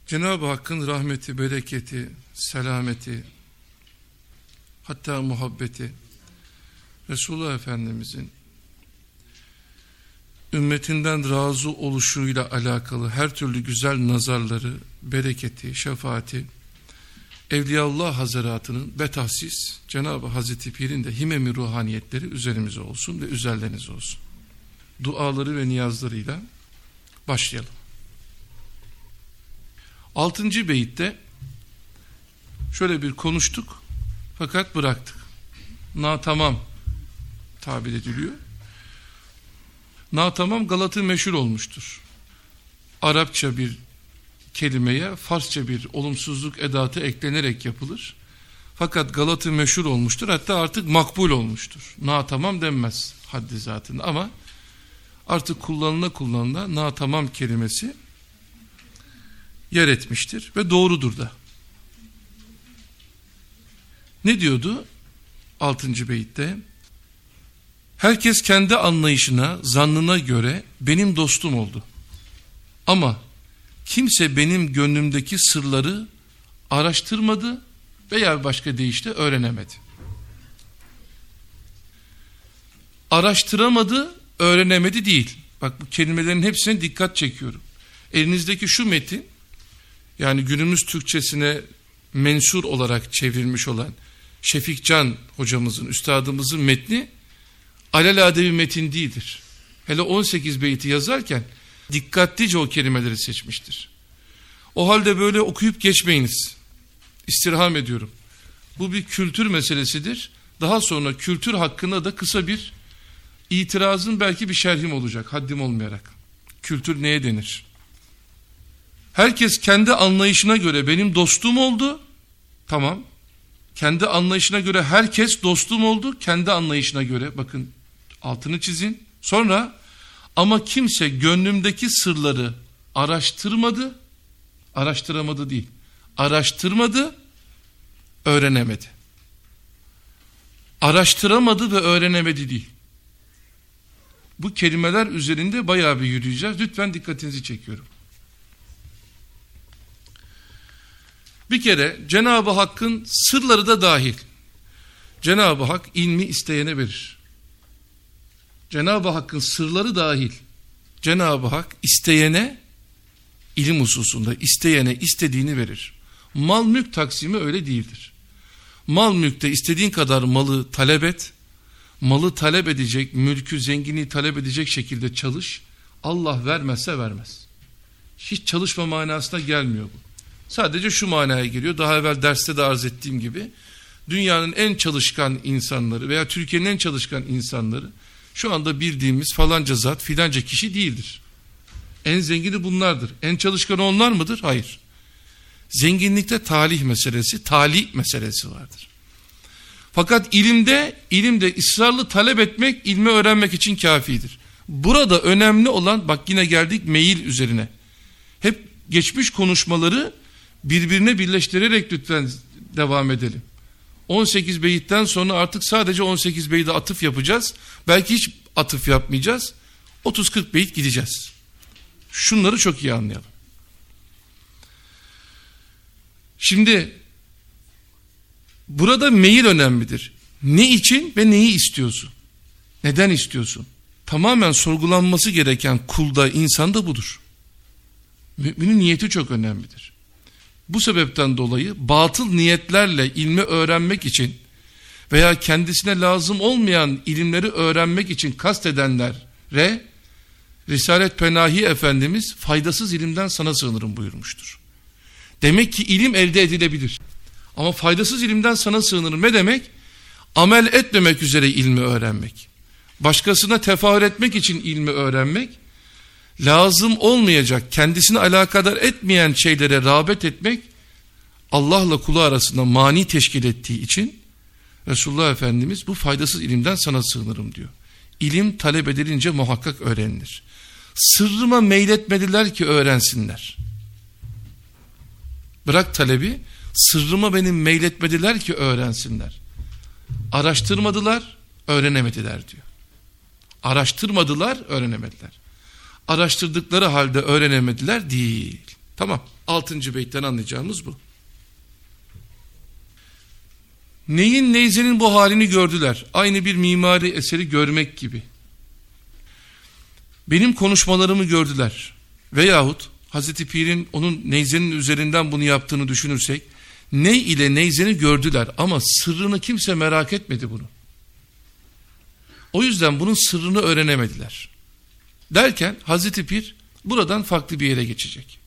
Cenab-ı Hakk'ın rahmeti, bereketi, selameti, hatta muhabbeti, Resulullah Efendimizin ümmetinden razı oluşuyla alakalı her türlü güzel nazarları, bereketi, şefaati, Evliyaullah Hazretleri'nin betahsis Cenab-ı Hazreti Pir'in de himem-i ruhaniyetleri üzerimize olsun ve üzerlerinize olsun. Duaları ve niyazlarıyla başlayalım. 6. beyitte şöyle bir konuştuk fakat bıraktık. Natamam tabir ediliyor. Natamam Galat'ı meşhur olmuştur. Arapça bir kelimeye Farsça bir olumsuzluk edatı eklenerek yapılır. Fakat Galat'ı meşhur olmuştur. Hatta artık makbul olmuştur. Natamam denmez haddi zatında ama artık kullanıla natamam kelimesi yer etmiştir ve doğrudur da. Ne diyordu 6. beyitte? Herkes kendi anlayışına, zannına göre benim dostum oldu. Ama kimse benim gönlümdeki sırları araştırmadı veya başka deyişle öğrenemedi. Araştıramadı, öğrenemedi değil. Bak bu kelimelerin hepsine dikkat çekiyorum. Elinizdeki şu metin, yani günümüz Türkçesine mensur olarak çevrilmiş olan Şefikcan hocamızın, üstadımızın metni alelade bir metin değildir. Hele 18 beyti yazarken dikkatlice o kelimeleri seçmiştir. O halde böyle okuyup geçmeyiniz. İstirham ediyorum. Bu bir kültür meselesidir. Daha sonra kültür hakkında da kısa bir itirazın belki bir şerhim olacak, haddim olmayarak. Kültür neye denir? Herkes kendi anlayışına göre benim dostum oldu. Tamam. Kendi anlayışına göre herkes dostum oldu. Kendi anlayışına göre, bakın altını çizin. Sonra ama kimse gönlümdeki sırları araştırmadı. Araştıramadı değil. Araştırmadı, öğrenemedi. Araştıramadı ve öğrenemedi değil. Bu kelimeler üzerinde bayağı bir yürüyeceğiz. Lütfen dikkatinizi çekiyorum. Bir kere Cenab-ı Hakk'ın sırları da dahil. Cenab-ı Hak ilmi isteyene verir. Cenab-ı Hakk'ın sırları dahil. Cenab-ı Hak isteyene, ilim hususunda isteyene istediğini verir. Mal mülk taksimi öyle değildir. Mal mülkte istediğin kadar malı talep et. Malı talep edecek, mülkü, zenginliği talep edecek şekilde çalış. Allah vermezse vermez. Hiç çalışma manasına gelmiyor bu. Sadece şu manaya geliyor. Daha evvel derste de arz ettiğim gibi dünyanın en çalışkan insanları veya Türkiye'nin en çalışkan insanları şu anda bildiğimiz falanca zat, filanca kişi değildir. En zengini bunlardır. En çalışkanı onlar mıdır? Hayır. Zenginlikte talih meselesi vardır. Fakat ilimde ısrarlı talep etmek, ilmi öğrenmek için kafidir. Burada önemli olan, bak yine geldik meyil üzerine. Hep geçmiş konuşmaları birbirine birleştirerek lütfen devam edelim. 18 beyitten sonra artık sadece 18 beyde atıf yapacağız. Belki hiç atıf yapmayacağız. 30-40 beyit gideceğiz. Şunları çok iyi anlayalım. Şimdi burada meyil önemlidir. Ne için ve neyi istiyorsun? Neden istiyorsun? Tamamen sorgulanması gereken kulda, insanda budur. Müminin niyeti çok önemlidir. Bu sebepten dolayı batıl niyetlerle ilmi öğrenmek için veya kendisine lazım olmayan ilimleri öğrenmek için kastedenlere Risalet Penahi Efendimiz faydasız ilimden sana sığınırım buyurmuştur. Demek ki ilim elde edilebilir. Ama faydasız ilimden sana sığınırım ne demek? Amel etmemek üzere ilmi öğrenmek. Başkasına tefahür etmek için ilmi öğrenmek. Lazım olmayacak, kendisini alakadar etmeyen şeylere rağbet etmek Allah'la kulu arasında mani teşkil ettiği için Resulullah Efendimiz bu faydasız ilimden sana sığınırım diyor. İlim talep edilince muhakkak öğrenilir. Sırrıma meyletmediler ki öğrensinler. Bırak talebi, sırrıma benim meyletmediler ki öğrensinler. Araştırmadılar, öğrenemediler diyor. Araştırmadılar, öğrenemediler. Araştırdıkları halde öğrenemediler değil. Tamam. 6. beytten anlayacağımız bu. Neyin neyzenin bu halini gördüler. Aynı bir mimari eseri görmek gibi. Benim konuşmalarımı gördüler. Veyahut Hazreti Pir'in onun neyzenin üzerinden bunu yaptığını düşünürsek, ney ile neyzeni gördüler ama sırrını kimse merak etmedi bunu. O yüzden bunun sırrını öğrenemediler. Derken Hazreti Pir buradan farklı bir yere geçecek.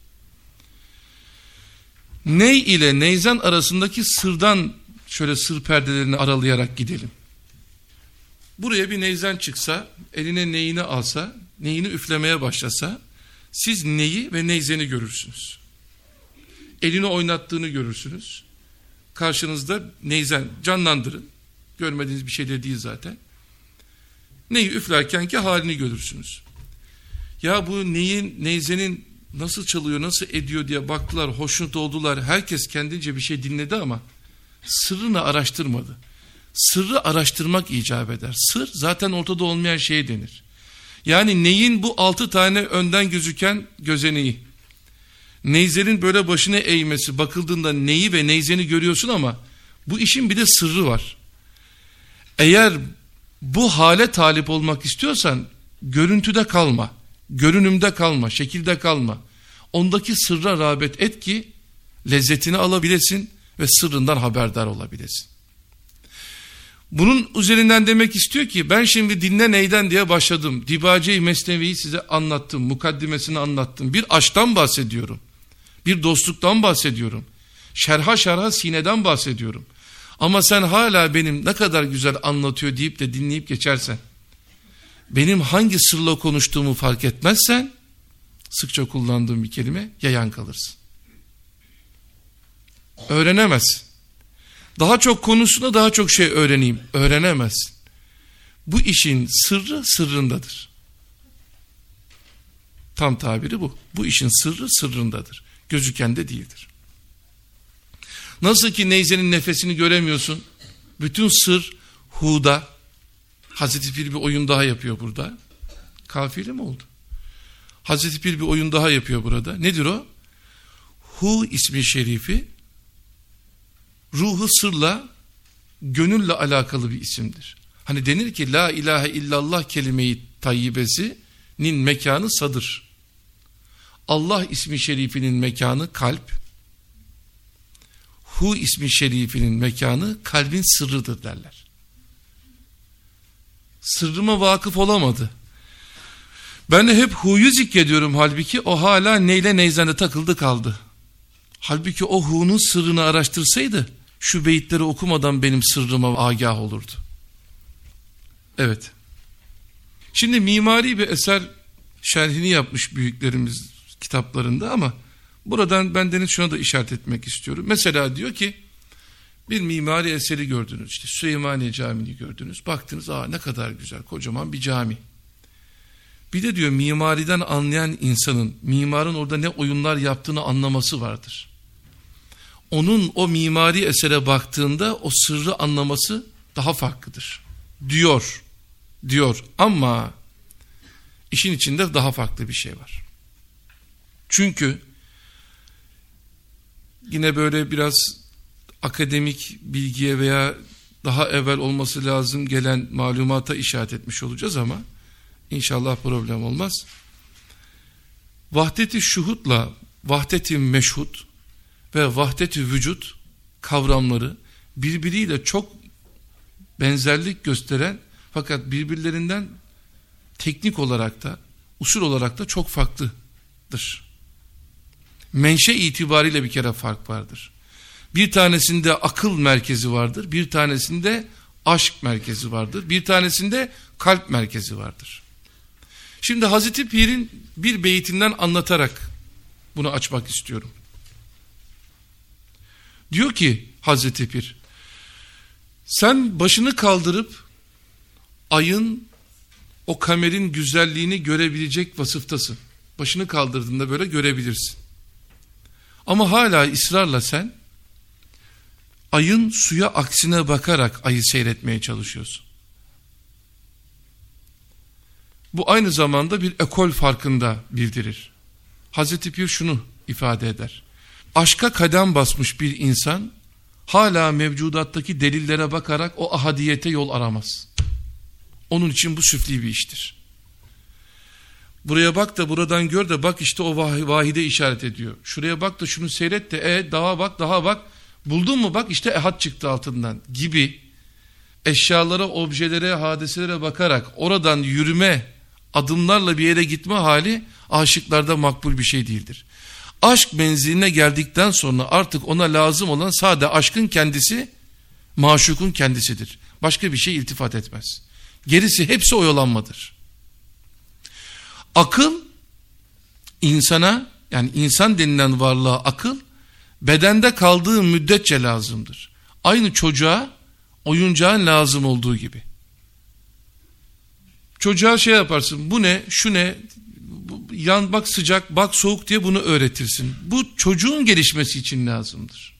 Ney ile neyzen arasındaki sırdan şöyle sır perdelerini aralayarak gidelim. Buraya bir neyzen çıksa, eline neyini alsa, neyini üflemeye başlasa, siz neyi ve neyzeni görürsünüz. Elini oynattığını görürsünüz. Karşınızda neyzen, canlandırın. Görmediğiniz bir şey de değil zaten. Neyi üflerkenki halini görürsünüz. Ya bu neyin, neyzenin nasıl çalıyor, nasıl ediyor diye baktılar, hoşnut oldular. Herkes kendince bir şey dinledi ama sırrını araştırmadı. Sırrı araştırmak icap eder. Sır zaten ortada olmayan şeye denir. Yani neyin bu 6 tane önden gözüken gözeneği, neyzenin böyle başına eğmesi, bakıldığında neyi ve neyzeni görüyorsun ama bu işin bir de sırrı var. Eğer bu hale talip olmak istiyorsan görüntüde kalma, görünümde kalma, şekilde kalma. Ondaki sırra rağbet et ki lezzetini alabilesin ve sırrından haberdar olabilesin. Bunun üzerinden demek istiyor ki ben şimdi dinle neyden diye başladım. Dibace-i Mesnevi'yi size anlattım, mukaddimesini anlattım. Bir aşktan bahsediyorum. Bir dostluktan bahsediyorum. Şerha sineden bahsediyorum. Ama sen hala benim ne kadar güzel anlatıyor deyip de dinleyip geçersen, benim hangi sırla konuştuğumu fark etmezsen, sıkça kullandığım bir kelime, yayan kalırsın. Öğrenemezsin. Daha çok konusunda daha çok şey öğreneyim. Öğrenemezsin. Bu işin sırrı sırrındadır. Tam tabiri bu. Bu işin sırrı sırrındadır. Gözüken de değildir. Nasıl ki neyzenin nefesini göremiyorsun. Bütün sır hu'da. Hazreti Pir bir oyun daha yapıyor burada. Kafiyeli mi oldu? Hazreti Pir bir oyun daha yapıyor burada. Nedir o? Hu ismi şerifi ruhu sırla, gönülle alakalı bir isimdir. Hani denir ki la ilahe illallah kelime-i tayyibesinin mekanı sadır. Allah ismi şerifinin mekanı kalp. Hu ismi şerifinin mekanı kalbin sırrıdır derler. Sırrıma vakıf olamadı. Ben de hep hu'yu zikrediyorum, halbuki o hala neyle neyzene takıldı kaldı. Halbuki o hu'nun sırrını araştırsaydı şu beyitleri okumadan benim sırrıma agah olurdu. Evet. Şimdi mimari bir eser şerhini yapmış büyüklerimiz kitaplarında ama buradan bendeniz şuna da işaret etmek istiyorum. Mesela diyor ki bir mimari eseri gördünüz, işte Süleymaniye Camii'ni gördünüz. Baktınız ne kadar güzel, kocaman bir cami. Bir de diyor mimariden anlayan insanın mimarın orada ne oyunlar yaptığını anlaması vardır. Onun o mimari esere baktığında o sırrı anlaması daha farklıdır. Diyor ama işin içinde daha farklı bir şey var. Çünkü yine böyle biraz akademik bilgiye veya daha evvel olması lazım gelen malumata işaret etmiş olacağız ama İnşallah problem olmaz. Vahdet-i şuhutla vahdet-i meşhud ve vahdet-i vücut kavramları birbiriyle çok benzerlik gösteren fakat birbirlerinden teknik olarak da usul olarak da çok farklıdır. Menşe itibariyle bir kere fark vardır. Bir tanesinde akıl merkezi vardır, bir tanesinde aşk merkezi vardır, bir tanesinde kalp merkezi vardır. Şimdi Hazreti Pir'in bir beytinden anlatarak bunu açmak istiyorum. Diyor ki Hazreti Pir, sen başını kaldırıp ayın, o kamerin güzelliğini görebilecek vasıftasın. Başını kaldırdığında böyle görebilirsin. Ama hala ısrarla sen ayın suya aksine bakarak ayı seyretmeye çalışıyorsun. Bu aynı zamanda bir ekol farkında bildirir. Hazreti Pir şunu ifade eder. aşka kadem basmış bir insan hala mevcudattaki delillere bakarak o ahadiyete yol aramaz. Onun için bu süfli bir iştir. Buraya bak da buradan gör de bak işte o vahide işaret ediyor. Şuraya bak da şunu seyret de daha bak. Buldun mu bak işte ehad çıktı altından gibi eşyalara, objelere, hadiselere bakarak oradan yürüme, adımlarla bir yere gitme hali aşıklarda makbul bir şey değildir. Aşk menziline geldikten sonra artık ona lazım olan sade aşkın kendisi, maşukun kendisidir. Başka bir şey iltifat etmez. Gerisi hepsi oyalanmadır. Akıl insana, yani insan denilen varlığa akıl bedende kaldığı müddetçe lazımdır. Aynı çocuğa oyuncağın lazım olduğu gibi. Çocuğa şey yaparsın, bu ne, şu ne, yan bak sıcak, bak soğuk diye bunu öğretirsin. Bu çocuğun gelişmesi için lazımdır.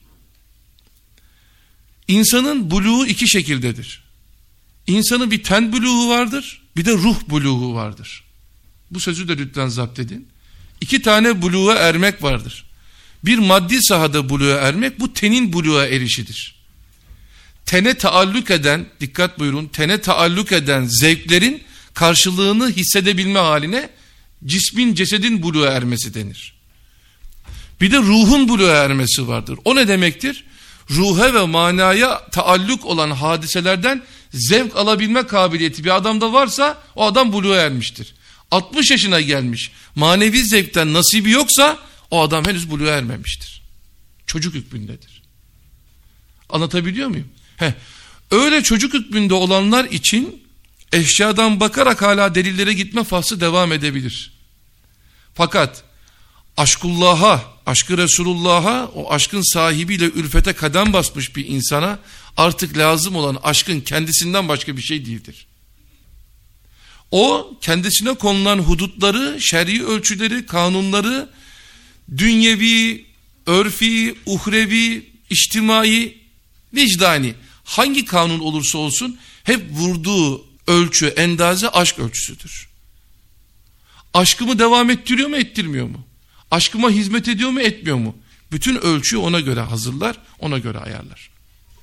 İnsanın buluğu iki şekildedir. İnsanın bir ten buluğu vardır, bir de ruh buluğu vardır. Bu sözü de lütfen zapt edin. İki tane buluğa ermek vardır. Bir maddi sahada buluğa ermek, bu tenin buluğa erişidir. Tene taalluk eden, dikkat buyurun, tene taalluk eden zevklerin karşılığını hissedebilme haline cismin, cesedin buluğa ermesi denir. Bir de ruhun buluğa ermesi vardır. O ne demektir? Ruha ve manaya taalluk olan hadiselerden zevk alabilme kabiliyeti bir adamda varsa o adam buluğa ermiştir. 60 yaşına gelmiş, manevi zevkten nasibi yoksa o adam henüz buluğa ermemiştir. Çocuk hükmündedir. Anlatabiliyor muyum? Öyle çocuk hükmünde olanlar için eşyadan bakarak hala delillere gitme faslı devam edebilir. Fakat aşkullah'a, aşkı Resulullah'a, o aşkın sahibiyle ülfete kadem basmış bir insana artık lazım olan aşkın kendisinden başka bir şey değildir. O kendisine konulan hudutları, şer'i ölçüleri, kanunları, dünyevi, örfi, uhrevi, içtimai, vicdani hangi kanun olursa olsun hep vurduğu ölçü, endaze aşk ölçüsüdür. Aşkımı devam ettiriyor mu, ettirmiyor mu? Aşkıma hizmet ediyor mu, etmiyor mu? Bütün ölçüyü ona göre hazırlar, ona göre ayarlar.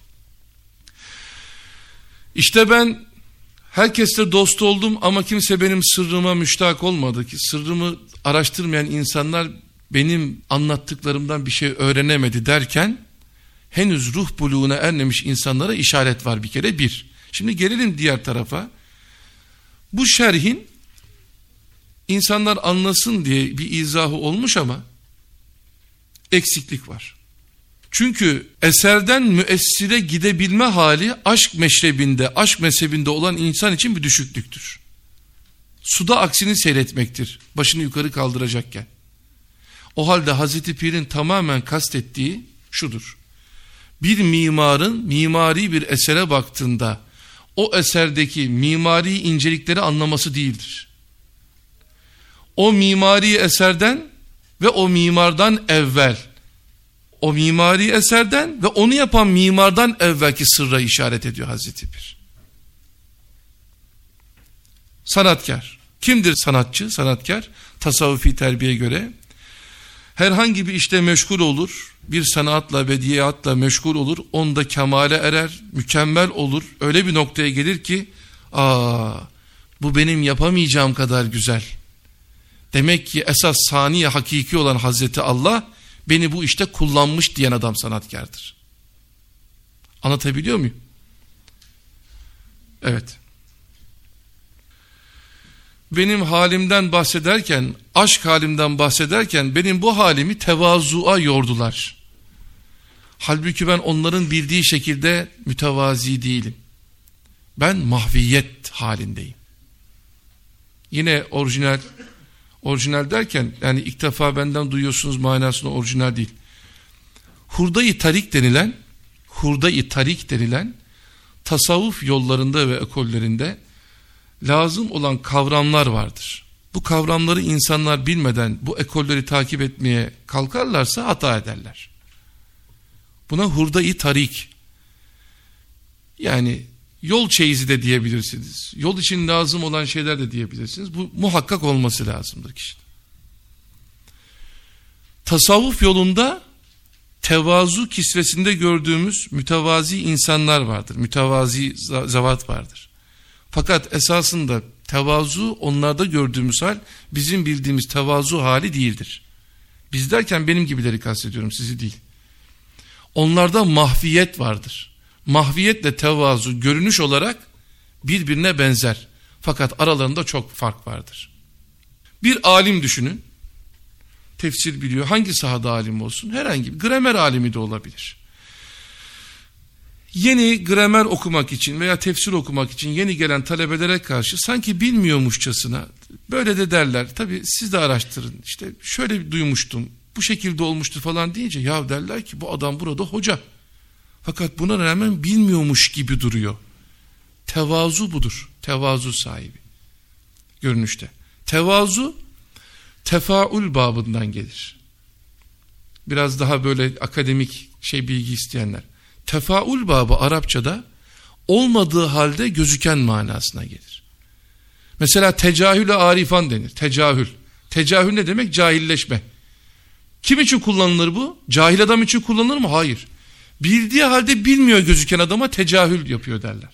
İşte ben herkesle dost oldum ama kimse benim sırrıma müştak olmadı ki. Sırrımı araştırmayan insanlar benim anlattıklarımdan bir şey öğrenemedi derken henüz ruh buluğuna ermemiş insanlara işaret var bir kere bir. Şimdi gelelim diğer tarafa. Bu şerhin insanlar anlasın diye bir izahı olmuş ama eksiklik var. Çünkü eserden müessire gidebilme hali aşk meşrebinde, aşk mezhebinde olan insan için bir düşüklüktür. Suda aksini seyretmektir, başını yukarı kaldıracakken. O halde Hazreti Pir'in tamamen kastettiği şudur. Bir mimarın mimari bir esere baktığında o eserdeki mimari incelikleri anlaması değildir. O mimari eserden ve o mimardan evvel, o mimari eserden ve onu yapan mimardan evvelki sırra işaret ediyor Hazreti Pir. Sanatkar. Kimdir sanatçı, sanatkar? Tasavvufi terbiye göre herhangi bir işte meşgul olur, bir sanatla, bediyatla meşgul olur, onda kemale erer, mükemmel olur, öyle bir noktaya gelir ki, bu benim yapamayacağım kadar güzel. Demek ki esas saniye hakiki olan Hazreti Allah, beni bu işte kullanmış diyen adam sanatkardır. Anlatabiliyor muyum? Evet. Benim halimden bahsederken, aşk halimden bahsederken benim bu halimi tevazuğa yordular. Halbuki ben onların bildiği şekilde mütevazi değilim. Ben mahviyet halindeyim. Yine orijinal derken yani ilk defa benden duyuyorsunuz manasında orijinal değil. Hurda-i tarik denilen tasavvuf yollarında ve ekollerinde lazım olan kavramlar vardır. Bu kavramları insanlar bilmeden bu ekolleri takip etmeye kalkarlarsa hata ederler. Buna hurda-i tarik, yani yol çeyizi de diyebilirsiniz. Yol için lazım olan şeyler de diyebilirsiniz. Bu muhakkak olması lazımdır kişinin. Tasavvuf yolunda tevazu kisvesinde gördüğümüz mütevazi insanlar vardır. Mütevazi zavat vardır. Fakat esasında tevazu, onlarda gördüğümüz hal bizim bildiğimiz tevazu hali değildir. Biz derken benim gibileri kastediyorum, sizi değil. Onlarda mahviyet vardır. Mahviyetle tevazu görünüş olarak birbirine benzer. Fakat aralarında çok fark vardır. Bir alim düşünün. Tefsir biliyor. Hangi sahada alim olsun? Herhangi bir gramer alimi de olabilir. Yeni gramer okumak için veya tefsir okumak için yeni gelen talebelere karşı sanki bilmiyormuşçasına böyle de derler. Tabii siz de araştırın. İşte şöyle duymuştum, bu şekilde olmuştu falan deyince ya derler ki bu adam burada hoca. Fakat buna rağmen bilmiyormuş gibi duruyor. Tevazu budur. Tevazu sahibi. Görünüşte. Tevazu tefaül babından gelir. Biraz daha böyle akademik bilgi isteyenler. Tefaül babı Arapçada olmadığı halde gözüken manasına gelir. Mesela tecahüle arifan denir. Tecahül. Tecahül ne demek? Cahilleşme. Kim için kullanılır bu? Cahil adam için kullanılır mı? Hayır. Bildiği halde bilmiyor gözüken adama tecahül yapıyor derler.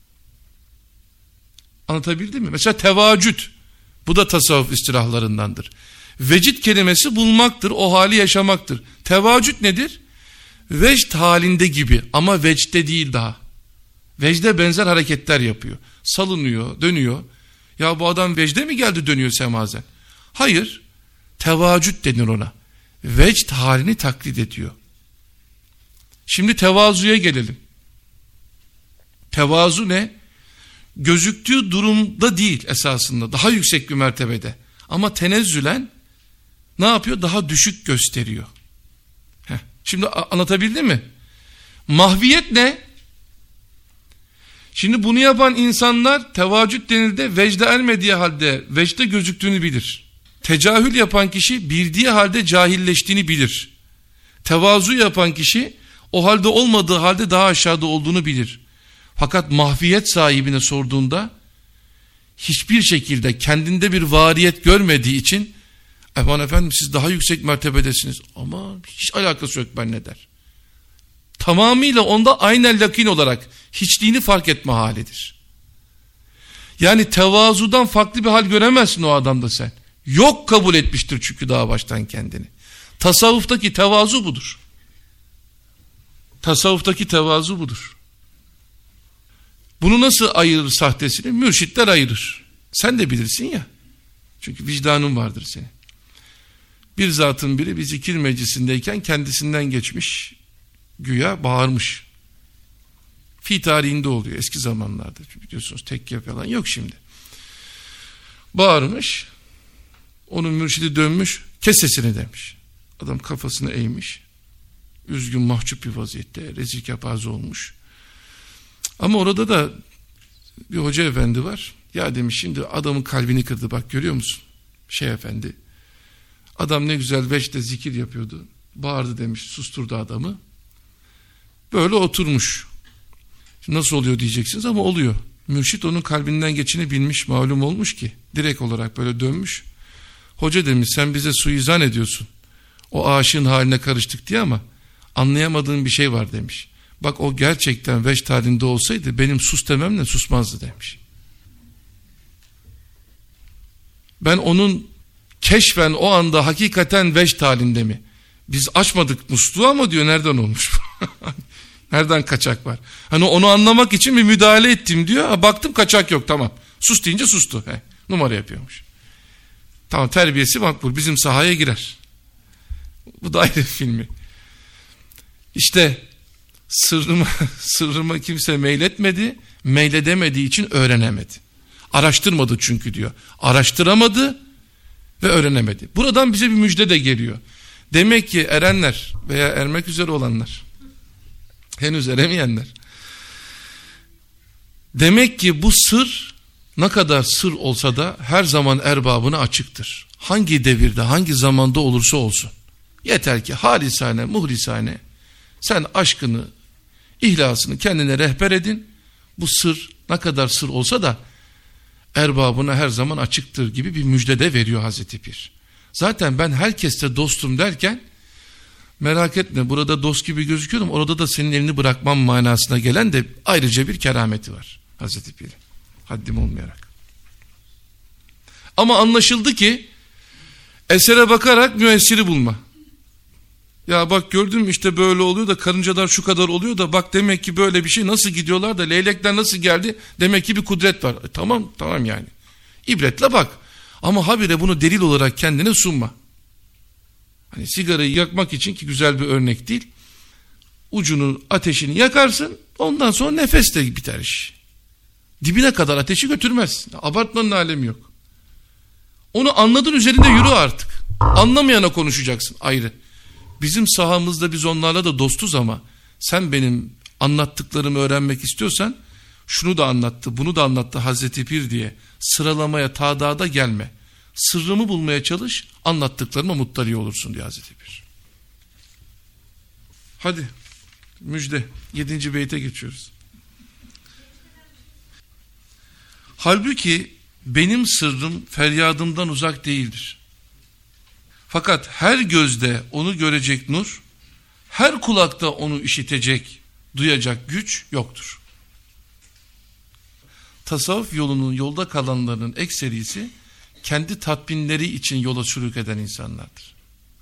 Anlatabildim mi? Mesela tevacüt. Bu da tasavvuf istilahlarındandır. Vecid kelimesi bulmaktır, o hali yaşamaktır. Tevacüt nedir? Vecd halinde gibi ama vecde değil daha. Vecde benzer hareketler yapıyor. Salınıyor, dönüyor. Ya bu adam vecde mi geldi dönüyor semazen? Hayır. Tevacüt denir ona. Vecd halini taklit ediyor. Şimdi tevazuya gelelim. Tevazu ne? Gözüktüğü durumda değil esasında. Daha yüksek bir mertebede. Ama tenezzülen ne yapıyor? Daha düşük gösteriyor. Şimdi anlatabildim mi? Mahviyet ne? Şimdi bunu yapan insanlar tevacüt denildi, vecde ermediği halde vecde gözüktüğünü bilir. Tecahül yapan kişi bildiği halde cahilleştiğini bilir. Tevazu yapan kişi o halde olmadığı halde daha aşağıda olduğunu bilir. Fakat mahviyet sahibine sorduğunda hiçbir şekilde kendinde bir variyet görmediği için aman efendim siz daha yüksek mertebedesiniz ama hiç alakası yok benimle der. Tamamıyla onda aynel lakin olarak hiçliğini fark etme halidir. Yani tevazudan farklı bir hal göremezsin o adamda sen. Yok kabul etmiştir çünkü daha baştan kendini. Tasavvuftaki tevazu budur. Tasavvuftaki tevazu budur. Bunu nasıl ayırır sahtesini? Mürşitler ayırır. Sen de bilirsin ya. Çünkü vicdanın vardır senin. Bir zatın biri bir zikir meclisindeyken kendisinden geçmiş, güya bağırmış. Fi tarihinde oluyor eski zamanlarda. Biliyorsunuz tekke falan yok şimdi. Bağırmış, onun mürşidi dönmüş, kes sesini demiş. Adam kafasını eğmiş, üzgün mahcup bir vaziyette, rezil kepaze olmuş. Ama orada da bir hoca efendi var. Ya demiş şimdi adamın kalbini kırdı bak görüyor musun? Efendi. Adam ne güzel vecde zikir yapıyordu. Bağırdı demiş, susturdu adamı. Böyle oturmuş. Şimdi nasıl oluyor diyeceksiniz ama oluyor. Mürşit onun kalbinden geçini bilmiş, malum olmuş ki. Direkt olarak böyle dönmüş. Hoca demiş sen bize suizan ediyorsun. O aşığın haline karıştık diye ama anlayamadığın bir şey var demiş. Bak o gerçekten vecd halinde olsaydı benim sus dememle susmazdı demiş. Ben onun keşfen o anda hakikaten vecd halinde mi? Biz açmadık musluğu ama diyor nereden olmuş? Nereden kaçak var? Hani onu anlamak için bir müdahale ettim diyor. Baktım kaçak yok tamam. Sus deyince sustu. Numara yapıyormuş. Tamam terbiyesi makbul bizim sahaya girer. Bu da ayrı filmi. İşte sırrıma kimse meyletmedi. Meyledemediği için öğrenemedi. Araştırmadı çünkü diyor. Araştıramadı ve öğrenemedi. Buradan bize bir müjde de geliyor. Demek ki erenler veya ermek üzere olanlar, henüz eremeyenler, demek ki bu sır ne kadar sır olsa da her zaman erbabına açıktır. Hangi devirde, hangi zamanda olursa olsun. Yeter ki halisane, muhlisane sen aşkını, ihlasını kendine rehber edin. Bu sır ne kadar sır olsa da erbabına her zaman açıktır gibi bir müjde de veriyor Hazreti Pir. Zaten ben herkeste dostum derken Merak etme, burada dost gibi gözüküyorum, orada da senin elini bırakmam manasına gelen de ayrıca bir kerameti var Hazreti Pir'in. Haddim olmayarak. Ama anlaşıldı ki esere bakarak müessiri bulma. Ya bak gördün mü işte böyle oluyor da karıncalar şu kadar oluyor da bak demek ki böyle bir şey, nasıl gidiyorlar da leylekler nasıl geldi, demek ki bir kudret var. Tamam yani. İbretle bak. Ama habire bunu delil olarak kendine sunma. Hani sigarayı yakmak için, ki güzel bir örnek değil, ucunu, ateşini yakarsın, ondan sonra nefesle biter iş. Dibine kadar ateşi götürmez. Abartmanın alemi yok. Onu anladın, üzerinde yürü artık. Anlamayana konuşacaksın ayrı. Bizim sahamızda biz onlarla da dostuz ama sen benim anlattıklarımı öğrenmek istiyorsan şunu da anlattı, bunu da anlattı Hazreti Pir diye sıralamaya, tadada gelme. Sırrımı bulmaya çalış, anlattıklarıma muttali olursun diyor Hazreti Pir. Hadi müjde, 7. beyte geçiyoruz. Halbuki benim sırrım feryadımdan uzak değildir. Fakat her gözde onu görecek nur, her kulakta onu işitecek, duyacak güç yoktur. Tasavvuf yolunun yolda kalanlarının ekserisi kendi tatminleri için yola sürük eden insanlardır.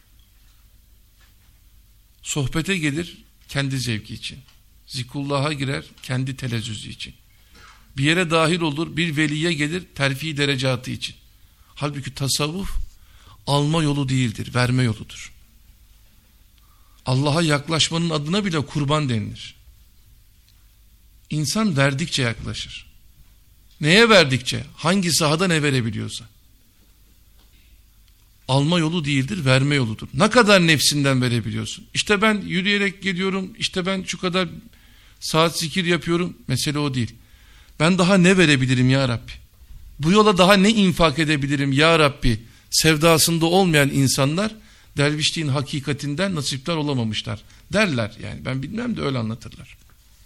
Sohbete gelir kendi zevki için. Zikrullah'a girer kendi telezzüzü için. Bir yere dahil olur, bir veliye gelir terfi derecatı için. Halbuki tasavvuf alma yolu değildir, verme yoludur. Allah'a yaklaşmanın adına bile kurban denilir. İnsan verdikçe yaklaşır. Neye verdikçe? Hangi sahada ne verebiliyorsa. Alma yolu değildir, verme yoludur. Ne kadar nefsinden verebiliyorsun? İşte ben yürüyerek geliyorum, işte ben şu kadar saat zikir yapıyorum. Mesele o değil. Ben daha ne verebilirim ya Rabbi? Bu yola daha ne infak edebilirim ya Rabbi? Sevdasında olmayan insanlar dervişliğin hakikatinden nasipler olamamışlar derler yani. Ben bilmem de öyle anlatırlar.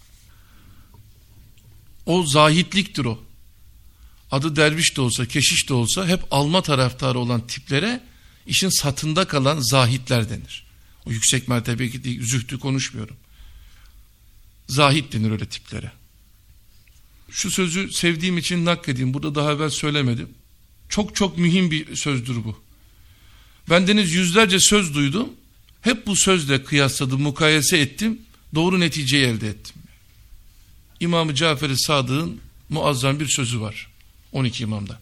O zahitliktir o. Adı derviş de olsa, keşiş de olsa hep alma taraftarı olan tiplere işin satında kalan zahitler denir. O yüksek mertebe değil, zühdü konuşmuyorum. Zahit denir öyle tiplere. Şu sözü sevdiğim için nakledeyim. Burada daha evvel söylemedim. Çok çok mühim bir sözdür bu. Bendeniz yüzlerce söz duydum. Hep bu sözle kıyasladım, mukayese ettim. Doğru neticeyi elde ettim. İmam-ı Cafer-i Sadık'ın muazzam bir sözü var. 12 imamda.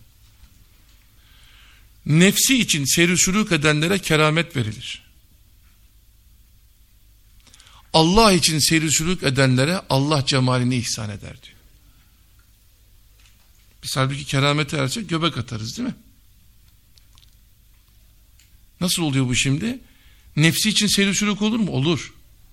Nefsi için seyri sülûk edenlere keramet verilir. Allah için seyri sülûk edenlere Allah cemalini ihsan eder diyor. Biz halbuki keramete ersek göbek atarız değil mi? Nasıl oluyor bu şimdi? Nefsi için seyri sülûk olur mu? Olur.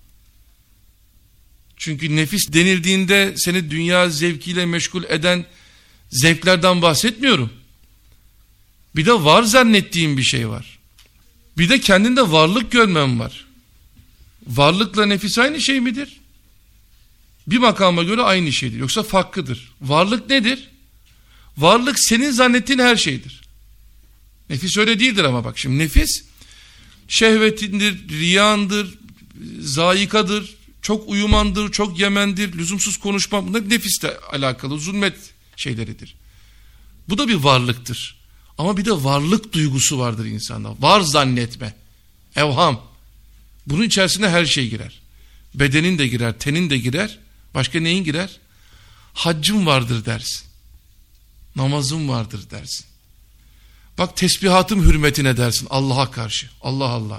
Çünkü nefis denildiğinde seni dünya zevkiyle meşgul eden zevklerden bahsetmiyorum. Bir de var zannettiğim bir şey var. Bir de kendinde varlık görmem var. Varlıkla nefis aynı şey midir? Bir makama göre aynı şeydir. Yoksa farklıdır. Varlık nedir? Varlık senin zannettiğin her şeydir. Nefis öyle değildir ama bak şimdi nefis şehvetindir, riyandır, zayikadır, çok uyumandır, çok yemendir, lüzumsuz konuşma, bunlar nefisle alakalı zulmet şeyleridir. Bu da bir varlıktır. Ama bir de varlık duygusu vardır insanda. Var zannetme. Evham. Bunun içerisine her şey girer. Bedenin de girer, tenin de girer. Başka neyin girer? Haccım vardır dersin. Namazım vardır dersin. Bak tesbihatım hürmetine dersin Allah'a karşı. Allah Allah.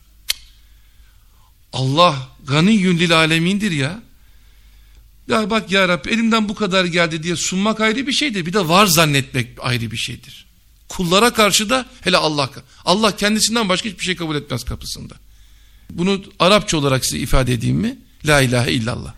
Allah ganiyyün lil alemindir ya. Ya bak ya Rabbi elimden bu kadar geldi diye sunmak ayrı bir şeydir. Bir de var zannetmek ayrı bir şeydir. Kullara karşı da hele Allah kendisinden başka hiçbir şey kabul etmez kapısında. Bunu Arapça olarak size ifade edeyim mi? La ilahe illallah.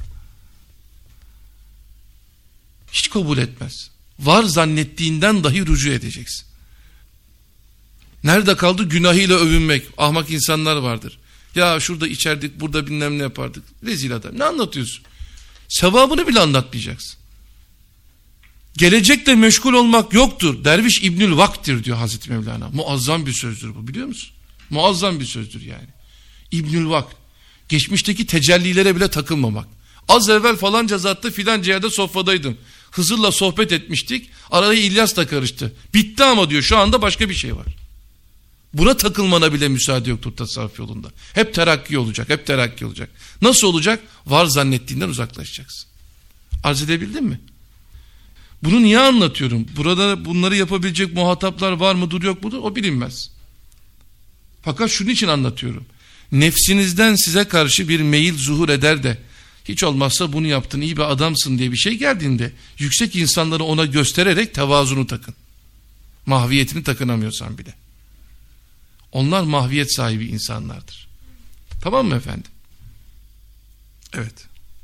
Hiç kabul etmez. Var zannettiğinden dahi rücu edeceksin. Nerede kaldı günahıyla övünmek? Ahmak insanlar vardır. Ya şurada içerdik, burada bilmem ne yapardık. Rezil adam. Ne anlatıyorsun? Sevabını bile anlatmayacaksın. Gelecekle meşgul olmak yoktur. Derviş İbnül Vak'tir diyor Hazreti Mevlana. Muazzam bir sözdür bu, biliyor musun? Muazzam bir sözdür yani. İbnül Vakt. Geçmişteki tecellilere bile takılmamak. Az evvel falanca zatta filanca yerde sofradaydım. Hızır'la sohbet etmiştik. Araya İlyas da karıştı. Bitti ama diyor, şu anda başka bir şey var. Buna takılmana bile müsaade yoktur tasavvuf yolunda. Hep terakki olacak, hep terakki olacak. Nasıl olacak? Var zannettiğinden uzaklaşacaksın. Arz edebildim mi? Bunu niye anlatıyorum? Burada bunları yapabilecek muhataplar var mıdır yok mudur? O bilinmez. Fakat şunun için anlatıyorum. Nefsinizden size karşı bir meyil zuhur eder de hiç olmazsa bunu yaptın, iyi bir adamsın diye bir şey geldiğinde yüksek insanları ona göstererek tevazunu takın. Mahviyetini takınamıyorsan bile. Onlar mahviyet sahibi insanlardır. Tamam mı efendim? Evet.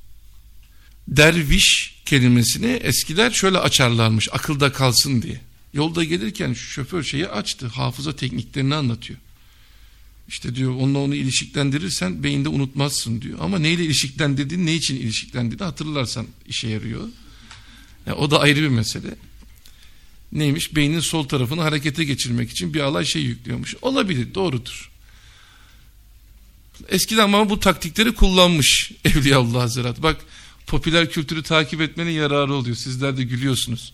Derviş kelimesini eskiler şöyle açarlarmış, akılda kalsın diye. Yolda gelirken şoför şeyi açtı, hafıza tekniklerini anlatıyor. İşte diyor, onunla onu ilişkilendirirsen beyinde unutmazsın diyor. Ama neyle ilişkilendirdiğini, ne için ilişkilendirdiğini hatırlarsan işe yarıyor. Yani o da ayrı bir mesele. Neymiş? Beynin sol tarafını harekete geçirmek için bir alay şey yüklüyormuş. Olabilir, doğrudur. Eskiden ama bu taktikleri kullanmış Evliyaullah Hazretleri. Bak, popüler kültürü takip etmenin yararı oluyor. Sizler de gülüyorsunuz.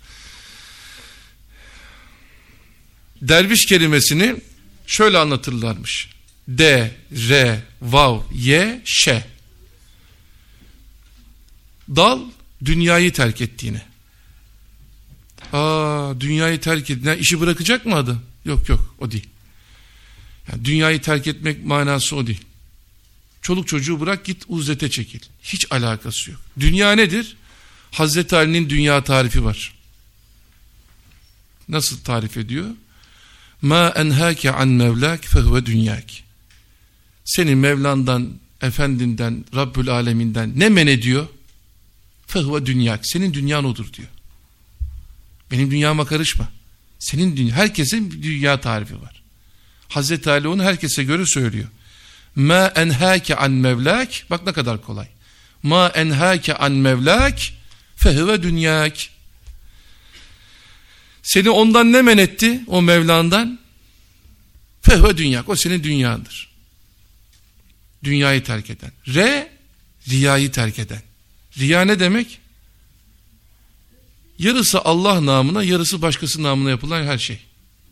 Derviş kelimesini şöyle anlatırlarmış. D, R, Vav, Y, Ş. Dal, dünyayı terk ettiğine. Dünyayı terk ettiğine, işi bırakacak mı adı? Yok, o değil. Yani dünyayı terk etmek manası o değil. Çoluk çocuğu bırak, git uzlete çekil. Hiç alakası yok. Dünya nedir? Hazreti Ali'nin dünya tarifi var. Nasıl tarif ediyor? Ma enhâke an mevlâk fehuve dünyâk. Seni Mevlan'dan, Efendinden, Rabbül Aleminden ne men ediyor? Fehuve dünyâk. Senin dünyan odur diyor. Benim dünyama karışma. Senin dünya, herkesin bir dünya tarifi var. Hazreti Ali onu herkese göre söylüyor. Ma enhâke an mevlâk. Bak ne kadar kolay. Ma enhâke an mevlâk fehuve dünyâk. Seni ondan ne men etti? O Mevla'ndan. Fehuve dünyak. O senin dünyandır. Dünyayı terk eden. Riyayı terk eden. Riya ne demek? Yarısı Allah namına, yarısı başkası namına yapılan her şey.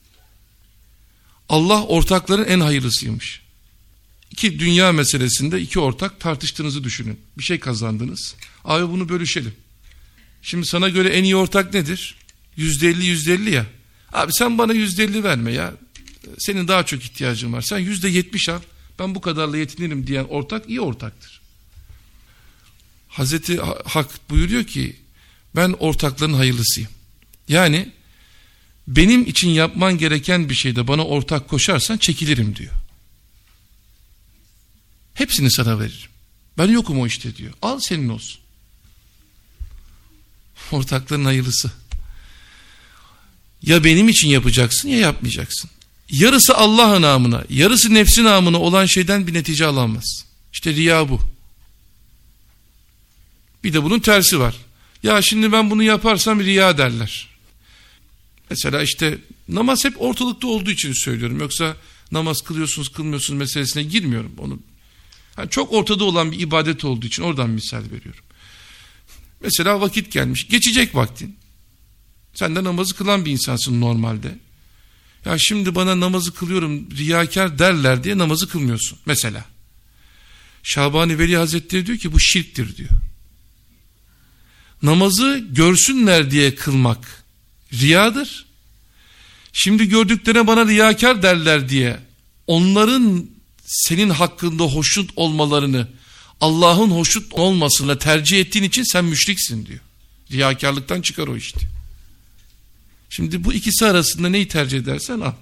Allah ortakların en hayırlısıymış. İki dünya meselesinde iki ortak tartıştığınızı düşünün. Bir şey kazandınız. Abi bunu bölüşelim. Şimdi sana göre en iyi ortak nedir? %50 ya. Abi sen bana %50 verme ya. Senin daha çok ihtiyacın var. Sen %70 al. Ben bu kadarla yetinirim diyen ortak iyi ortaktır. Hazreti Hak buyuruyor ki ben ortakların hayırlısıyım. Yani benim için yapman gereken bir şeyde bana ortak koşarsan çekilirim diyor. Hepsini sana veririm. Ben yokum o işte diyor. Al senin olsun. Ortakların hayırlısı. Ya benim için yapacaksın ya yapmayacaksın. Yarısı Allah namına, yarısı nefsi namına olan şeyden bir netice alamaz. İşte riya bu. Bir de bunun tersi var. Ya şimdi ben bunu yaparsam riya derler. Mesela işte namaz hep ortalıkta olduğu için söylüyorum. Yoksa namaz kılıyorsunuz kılmıyorsunuz meselesine girmiyorum. Onu yani çok ortada olan bir ibadet olduğu için oradan misal veriyorum. Mesela vakit gelmiş. Geçecek vaktin. Sen de namazı kılan bir insansın normalde. Ya şimdi bana namazı kılıyorum riyakar derler diye namazı kılmıyorsun. Mesela. Şabani Veli Hazretleri diyor ki bu şirktir diyor. Namazı görsünler diye kılmak riyadır. Şimdi gördüklerine bana riyakar derler diye onların senin hakkında hoşnut olmalarını Allah'ın hoşnut olmasına tercih ettiğin için sen müşriksin diyor. Riyakarlıktan çıkar o işte. Şimdi bu ikisi arasında neyi tercih edersen al.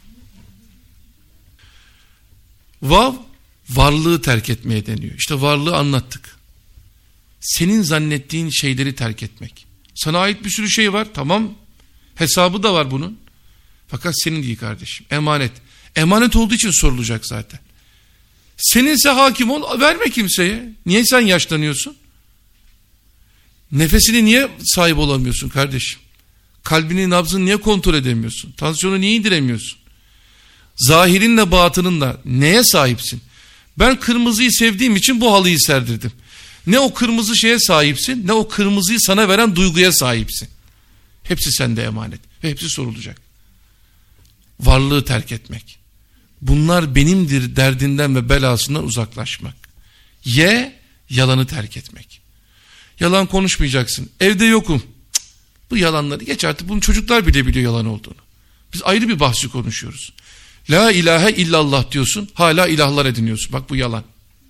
Vav, varlığı terk etmeye deniyor. İşte varlığı anlattık. Senin zannettiğin şeyleri terk etmek. Sana ait bir sürü şey var, tamam. Hesabı da var bunun. Fakat senin değil kardeşim. Emanet. Emanet olduğu için sorulacak zaten. Seninse hakim ol, verme kimseye. Niye sen yaşlanıyorsun? Nefesini niye sahip olamıyorsun kardeşim? Kalbinin nabzını niye kontrol edemiyorsun? Tansiyonu niye indiremiyorsun? Zahirinle batınınla neye sahipsin? Ben kırmızıyı sevdiğim için bu halıyı serdirdim. Ne o kırmızı şeye sahipsin, ne o kırmızıyı sana veren duyguya sahipsin. Hepsi sende emanet ve hepsi sorulacak. Varlığı terk etmek. Bunlar benimdir derdinden ve belasından uzaklaşmak. Yalanı terk etmek. Yalan konuşmayacaksın. Evde yokum. Cık, bu yalanları geç artık. Bunu çocuklar bile biliyor yalan olduğunu. Biz ayrı bir bahsi konuşuyoruz. La ilahe illallah diyorsun. Hala ilahlar ediniyorsun. Bak bu yalan.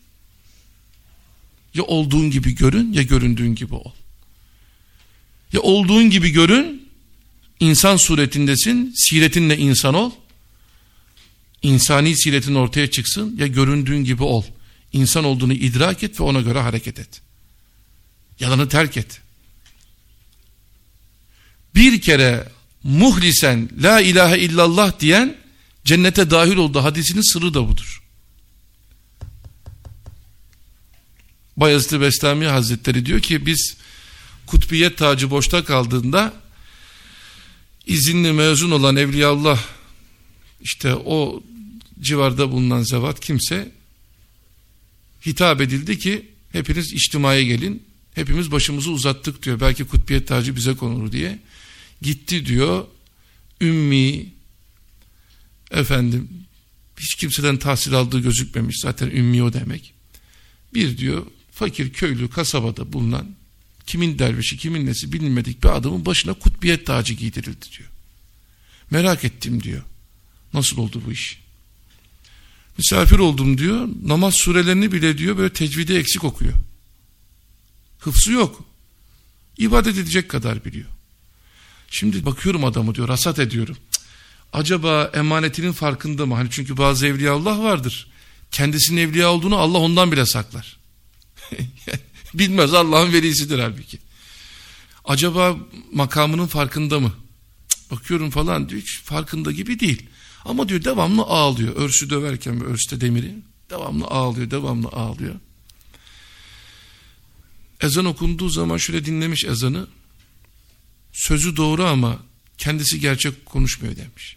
Ya olduğun gibi görün ya göründüğün gibi ol. Ya olduğun gibi görün, insan suretindesin, siretinle insan ol. İnsani siretin ortaya çıksın, ya göründüğün gibi ol. İnsan olduğunu idrak et ve ona göre hareket et. Yalanı terk et. Bir kere muhlisen la ilahe illallah diyen cennete dahil oldu hadisinin sırrı da budur. Bayezid Bestami Hazretleri diyor ki biz kutbiyet tacı boşta kaldığında izinli mezun olan Evliyaullah, işte o civarda bulunan zevat kimse hitap edildi ki hepiniz içtimaya gelin, hepimiz başımızı uzattık diyor, belki kutbiyet tacı bize konur diye. Gitti diyor, ümmi, efendim hiç kimseden tahsil aldığı gözükmemiş, zaten ümmi o demek. Bir diyor fakir köylü kasabada bulunan, kimin dervişi kimin nesi bilinmedik bir adamın başına kutbiyet tacı giydirildi diyor. Merak ettim diyor. Nasıl oldu bu iş? Misafir oldum diyor. Namaz surelerini bile diyor böyle tecvidi eksik okuyor. Hıfzı yok. İbadet edecek kadar biliyor. Şimdi bakıyorum adamı diyor, rasat ediyorum. Acaba emanetinin farkında mı? Hani çünkü bazı evliyaullah vardır. Kendisinin evliya olduğunu Allah ondan bile saklar. Bilmez, Allah'ın velisidir halbuki. Acaba makamının farkında mı? Bakıyorum falan diyor, hiç farkında gibi değil. Ama diyor devamlı ağlıyor. Örsü döverken örste demiri devamlı ağlıyor. Ezan okunduğu zaman şöyle dinlemiş ezanı. Sözü doğru ama kendisi gerçek konuşmuyor demiş.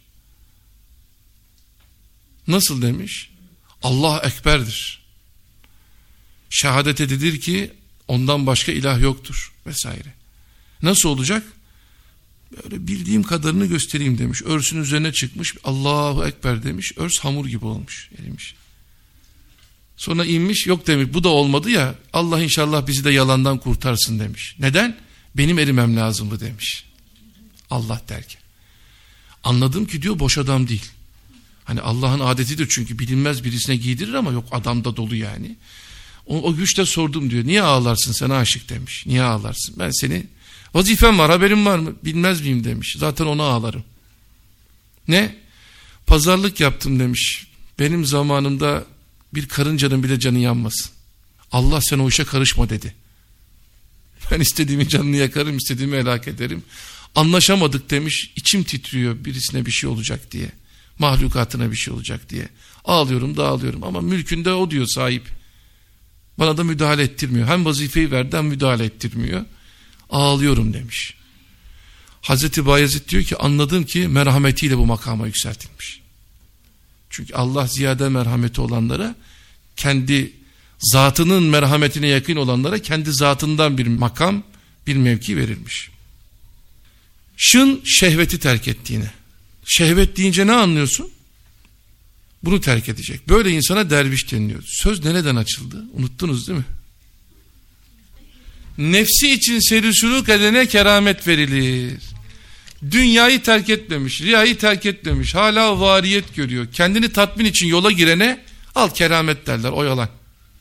Nasıl demiş? Allah ekberdir. Şehadet edilir ki ondan başka ilah yoktur vesaire. Nasıl olacak? Böyle bildiğim kadarını göstereyim demiş. Örsün üzerine çıkmış. Allahu ekber demiş. Örs hamur gibi olmuş. Erimiş. Sonra inmiş. Yok demiş. Bu da olmadı ya. Allah inşallah bizi de yalandan kurtarsın demiş. Neden? Benim erimem lazımdı demiş. Allah derken. Anladım ki diyor boş adam değil. Hani Allah'ın adetidir çünkü bilinmez birisine giydirir ama yok adamda dolu yani. O güçte sordum diyor. Niye ağlarsın sen aşık demiş. Niye ağlarsın? Ben seni vazifem var, haberin var mı? Bilmez miyim demiş. Zaten ona ağlarım. Ne? Pazarlık yaptım demiş. Benim zamanımda bir karıncanın bile canı yanmasın. Allah sen o işe karışma dedi. Ben istediğimin canını yakarım, istediğimi helak ederim. Anlaşamadık demiş. İçim titriyor birisine bir şey olacak diye. Mahlukatına bir şey olacak diye. Ağlıyorum da ağlıyorum ama mülkünde o diyor sahip. Bana da müdahale ettirmiyor. Hem vazifeyi verdi hem müdahale ettirmiyor. Ağlıyorum demiş. Hazreti Bayezid diyor ki anladım ki merhametiyle bu makama yükseltilmiş. Çünkü Allah ziyade merhameti olanlara, kendi zatının merhametine yakın olanlara kendi zatından bir makam, bir mevki verilmiş. Şın şehveti terk ettiğine. Şehvet deyince ne anlıyorsun? Bunu terk edecek. Böyle insana derviş deniliyor. Söz nereden açıldı? Unuttunuz değil mi? Nefsi için seri-sülûk edene keramet verilir. Dünyayı terk etmemiş, riyayı terk etmemiş, hala variyet görüyor. Kendini tatmin için yola girene al keramet derler, o yalan.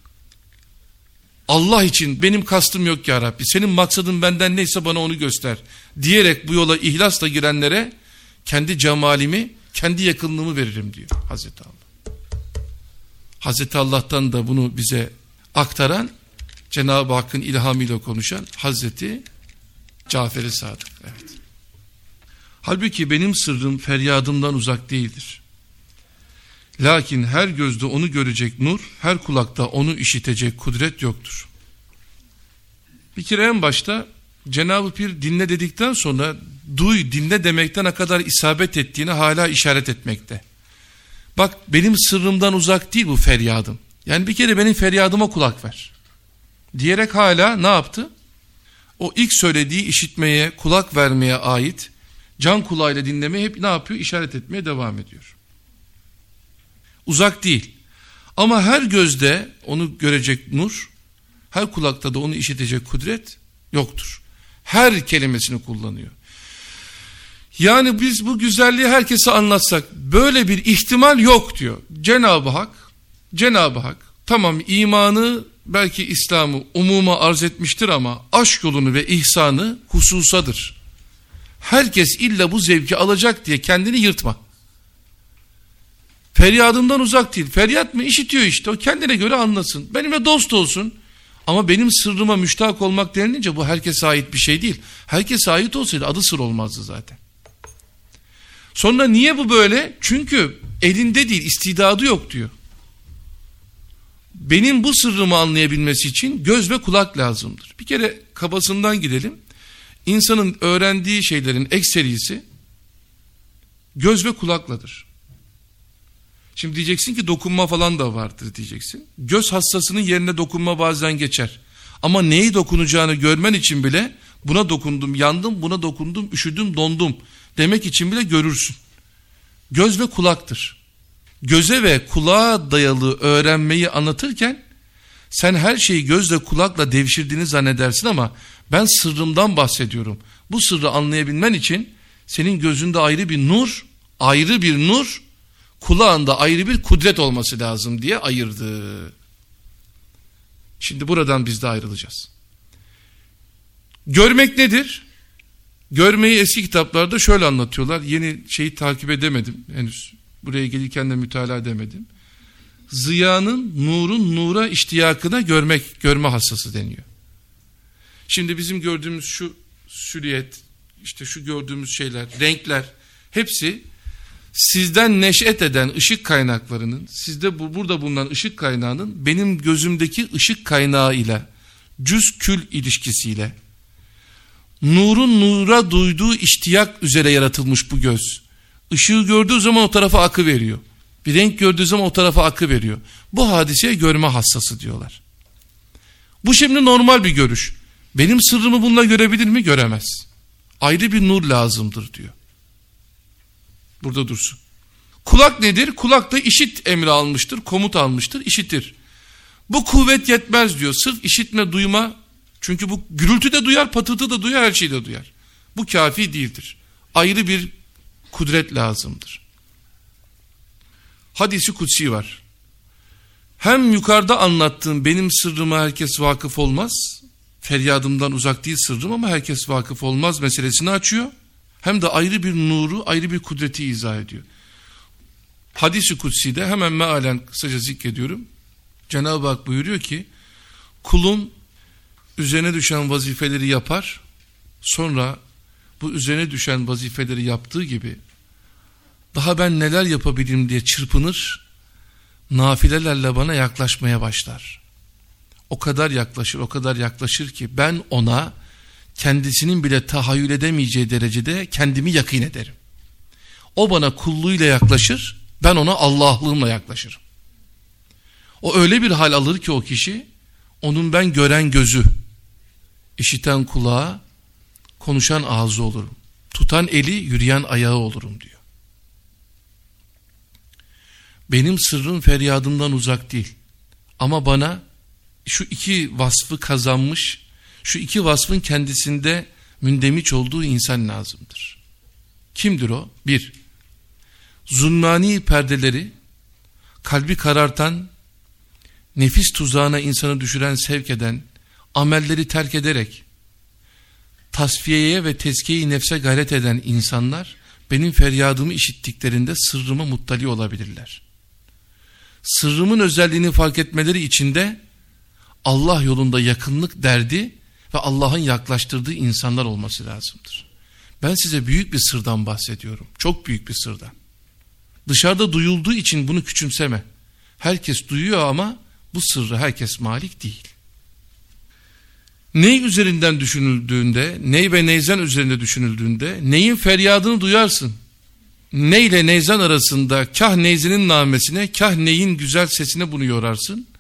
Allah için benim kastım yok ya Rabbi, senin maksadın benden neyse bana onu göster diyerek bu yola ihlasla girenlere kendi cemalimi, kendi yakınlığımı veririm diyor Hazreti Allah. Hazreti Allah'tan da bunu bize aktaran, Cenab-ı Hakk'ın ilhamıyla konuşan Hazreti Cafer-i Sadık. Evet. Halbuki benim sırrım feryadımdan uzak değildir. Lakin her gözde onu görecek nur, her kulakta onu işitecek kudret yoktur. Bir kere en başta Cenab-ı Pir dinle dedikten sonra duy, dinle demekten ne kadar isabet ettiğini hala işaret etmekte. Bak benim sırrımdan uzak değil bu feryadım. Yani bir kere benim feryadıma kulak ver diyerek hala ne yaptı? O ilk söylediği işitmeye, kulak vermeye ait can kulağıyla dinlemeye hep ne yapıyor? İşaret etmeye devam ediyor. Uzak değil. Ama her gözde onu görecek nur, her kulakta da onu işitecek kudret yoktur. Her kelimesini kullanıyor. Yani biz bu güzelliği herkese anlatsak böyle bir ihtimal yok diyor. Cenab-ı Hak tamam imanı belki İslam'ı umuma arz etmiştir ama aşk yolunu ve ihsanı hususadır. Herkes illa bu zevki alacak diye kendini yırtma. Feryadından uzak değil. Feryat mı? İşitiyor işte. O kendine göre anlasın. Benimle dost olsun. Ama benim sırrıma müştak olmak denilince bu herkese ait bir şey değil. Herkese ait olsaydı adı sır olmazdı zaten. Sonra niye bu böyle? Çünkü elinde değil, istidadı yok diyor. Benim bu sırrımı anlayabilmesi için göz ve kulak lazımdır. Bir kere kabasından gidelim. İnsanın öğrendiği şeylerin ekserisi göz ve kulakladır. Şimdi diyeceksin ki dokunma falan da vardır diyeceksin. Göz hassasının yerine dokunma bazen geçer. Ama neyi dokunacağını görmen için bile buna dokundum, yandım, buna dokundum, üşüdüm, dondum demek için bile görürsün. Göz ve kulaktır. Göze ve kulağa dayalı öğrenmeyi anlatırken sen her şeyi gözle kulakla devşirdiğini zannedersin ama ben sırrımdan bahsediyorum. Bu sırrı anlayabilmen için senin gözünde ayrı bir nur, kulağında ayrı bir kudret olması lazım diye ayırdı. Şimdi buradan biz de ayrılacağız. Görmek nedir? Görmeyi eski kitaplarda şöyle anlatıyorlar. Yeni şeyi takip edemedim henüz. Buraya gelirken de mütalaa edemedim. Ziyanın, nurun nura iştiyakına görme hassası deniyor. Şimdi bizim gördüğümüz şu süliyet, işte şu gördüğümüz şeyler, renkler hepsi sizden neş'et eden ışık kaynaklarının, sizde burada bulunan ışık kaynağının benim gözümdeki ışık kaynağı ile, cüz-kül ilişkisiyle, nurun nura duyduğu iştiyak üzere yaratılmış bu göz. Işığı gördüğü zaman o tarafa akı veriyor. Bir renk gördüğü zaman o tarafa akı veriyor. Bu hadiseye görme hassası diyorlar. Bu şimdi normal bir görüş. Benim sırrımı bununla görebilir mi? Göremez. Ayrı bir nur lazımdır diyor. Burada dursun. Kulak nedir? Kulak da işit emri almıştır, komut almıştır, işitir. Bu kuvvet yetmez diyor. Sırf işitme, duyma. Çünkü bu gürültü de duyar, patırtı da duyar, her şeyi de duyar. Bu kafi değildir. Ayrı bir kudret lazımdır. Hadisi kutsi var. Hem yukarıda anlattığım benim sırrıma herkes vakıf olmaz. Feryadımdan uzak değil sırrım ama herkes vakıf olmaz meselesini açıyor. Hem de ayrı bir nuru, ayrı bir kudreti izah ediyor. Hadis-i kutsi'de hemen mealen kısaca zikrediyorum. Cenab-ı Hak buyuruyor ki, kulum üzerine düşen vazifeleri yapar, sonra bu üzerine düşen vazifeleri yaptığı gibi daha ben neler yapabilirim diye çırpınır, nafilelerle bana yaklaşmaya başlar. O kadar yaklaşır ki ben ona kendisinin bile tahayyül edemeyeceği derecede kendimi yakîn ederim. O bana kulluğuyla yaklaşır, ben ona Allah'lığımla yaklaşırım. O öyle bir hal alır ki o kişi, onun ben gören gözü, işiten kulağı, konuşan ağzı olurum. Tutan eli, yürüyen ayağı olurum diyor. Benim sırrım feryadımdan uzak değil. Ama bana şu iki vasfı kazanmış, şu iki vasfın kendisinde mündemiş olduğu insan lazımdır. Kimdir o? 1. Zulmani perdeleri, kalbi karartan, nefis tuzağına insanı düşüren, sevk eden, amelleri terk ederek, tasfiyeye ve tezkiye-i nefse gayret eden insanlar, benim feryadımı işittiklerinde sırrıma muttali olabilirler. Sırrımın özelliğini fark etmeleri için de Allah yolunda yakınlık derdi ve Allah'ın yaklaştırdığı insanlar olması lazımdır. Ben size büyük bir sırdan bahsediyorum. Çok büyük bir sırdan. Dışarıda duyulduğu için bunu küçümseme. Herkes duyuyor ama bu sırrı herkes malik değil. Ney üzerinden düşünüldüğünde, ney ve neyzan üzerinde düşünüldüğünde neyin feryadını duyarsın. Ney ile neyzan arasında kah neyzenin namesine, kah neyin güzel sesine bunu yorarsın.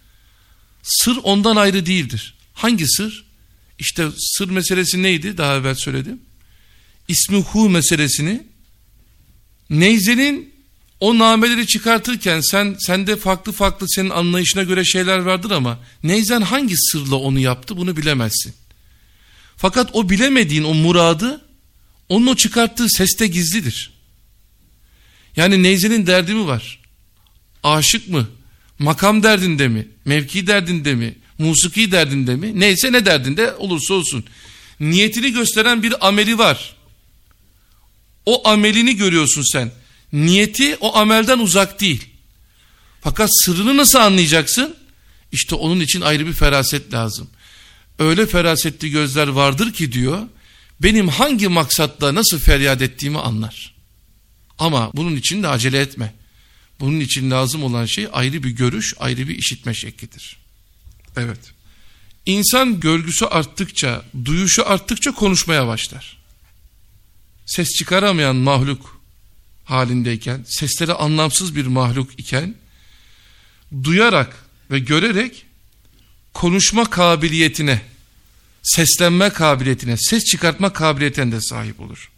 Sır ondan ayrı değildir. Hangi sır? İşte sır meselesi neydi? Daha evvel söyledim. İsmi hu meselesini, Neyze'nin o nameleri çıkartırken sende farklı senin anlayışına göre şeyler vardır ama Neyzen hangi sırla onu yaptı bunu bilemezsin. Fakat o bilemediğin o muradı onun o çıkarttığı seste gizlidir. Yani Neyze'nin derdi mi var? Aşık mı? Makam derdinde mi? Mevki derdinde mi? Musiki derdinde mi? Neyse ne derdinde olursa olsun. Niyetini gösteren bir ameli var. O amelini görüyorsun sen. Niyeti o amelden uzak değil. Fakat sırrını nasıl anlayacaksın? İşte onun için ayrı bir feraset lazım. Öyle ferasetli gözler vardır ki diyor, benim hangi maksatla nasıl feryat ettiğimi anlar. Ama bunun için de acele etme. Bunun için lazım olan şey ayrı bir görüş, ayrı bir işitme şeklidir. Evet. İnsan görgüsü arttıkça, duyuşu arttıkça konuşmaya başlar. Ses çıkaramayan mahluk halindeyken, sesleri anlamsız bir mahluk iken, duyarak ve görerek konuşma kabiliyetine, seslenme kabiliyetine, ses çıkartma kabiliyetine de sahip olur.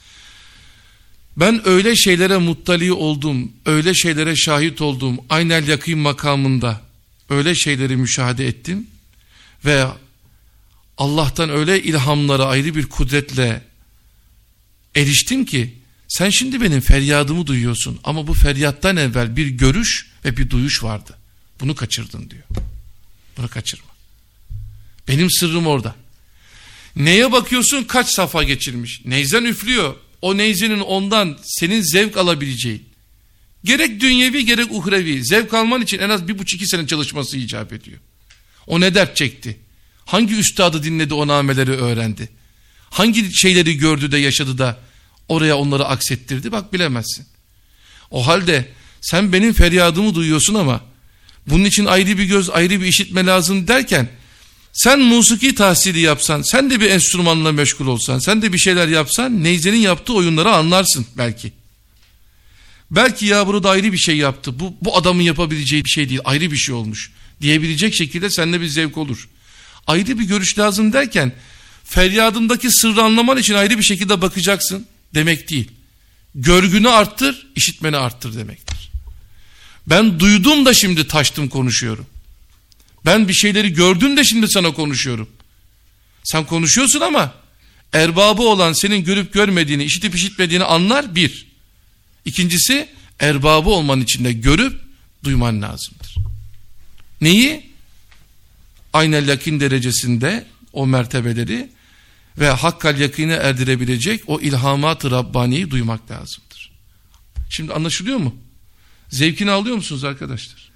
Ben öyle şeylere muttali oldum, öyle şeylere şahit oldum, aynel yakîn makamında öyle şeyleri müşahede ettim ve Allah'tan öyle ilhamlara ayrı bir kudretle eriştim ki sen şimdi benim feryadımı duyuyorsun ama bu feryattan evvel bir görüş ve bir duyuş vardı. Bunu kaçırdın diyor. Bunu kaçırma. Benim sırrım orada. Neye bakıyorsun? Kaç safa geçirmiş? Neyzen üflüyor. O neyzenin ondan senin zevk alabileceğin, gerek dünyevi gerek uhrevi zevk alman için en az 1,5-2 sene çalışması icap ediyor. O ne dert çekti? Hangi üstadı dinledi, o nameleri öğrendi? Hangi şeyleri gördü de yaşadı da oraya onları aksettirdi? Bak bilemezsin. O halde sen benim feryadımı duyuyorsun ama bunun için ayrı bir göz, ayrı bir işitme lazım derken, sen musiki tahsili yapsan, sen de bir enstrümanla meşgul olsan, sen de bir şeyler yapsan, Neyze'nin yaptığı oyunları anlarsın belki. Belki ya burada ayrı bir şey yaptı, bu adamın yapabileceği bir şey değil, ayrı bir şey olmuş diyebilecek şekilde seninle bir zevk olur. Ayrı bir görüş lazım derken, feryadımdaki sırrı anlaman için ayrı bir şekilde bakacaksın demek değil. Görgünü arttır, işitmeni arttır demektir. Ben duydum da şimdi taştım konuşuyorum. Ben bir şeyleri gördüm de şimdi sana konuşuyorum. Sen konuşuyorsun ama erbabı olan senin görüp görmediğini, işitip işitmediğini anlar bir. İkincisi, erbabı olman için de görüp duyman lazımdır. Neyi? Aynel yakîn derecesinde o mertebeleri ve hakkal yakîne erdirebilecek o ilhamat-ı Rabbani'yi duymak lazımdır. Şimdi anlaşılıyor mu? Zevkini alıyor musunuz arkadaşlar?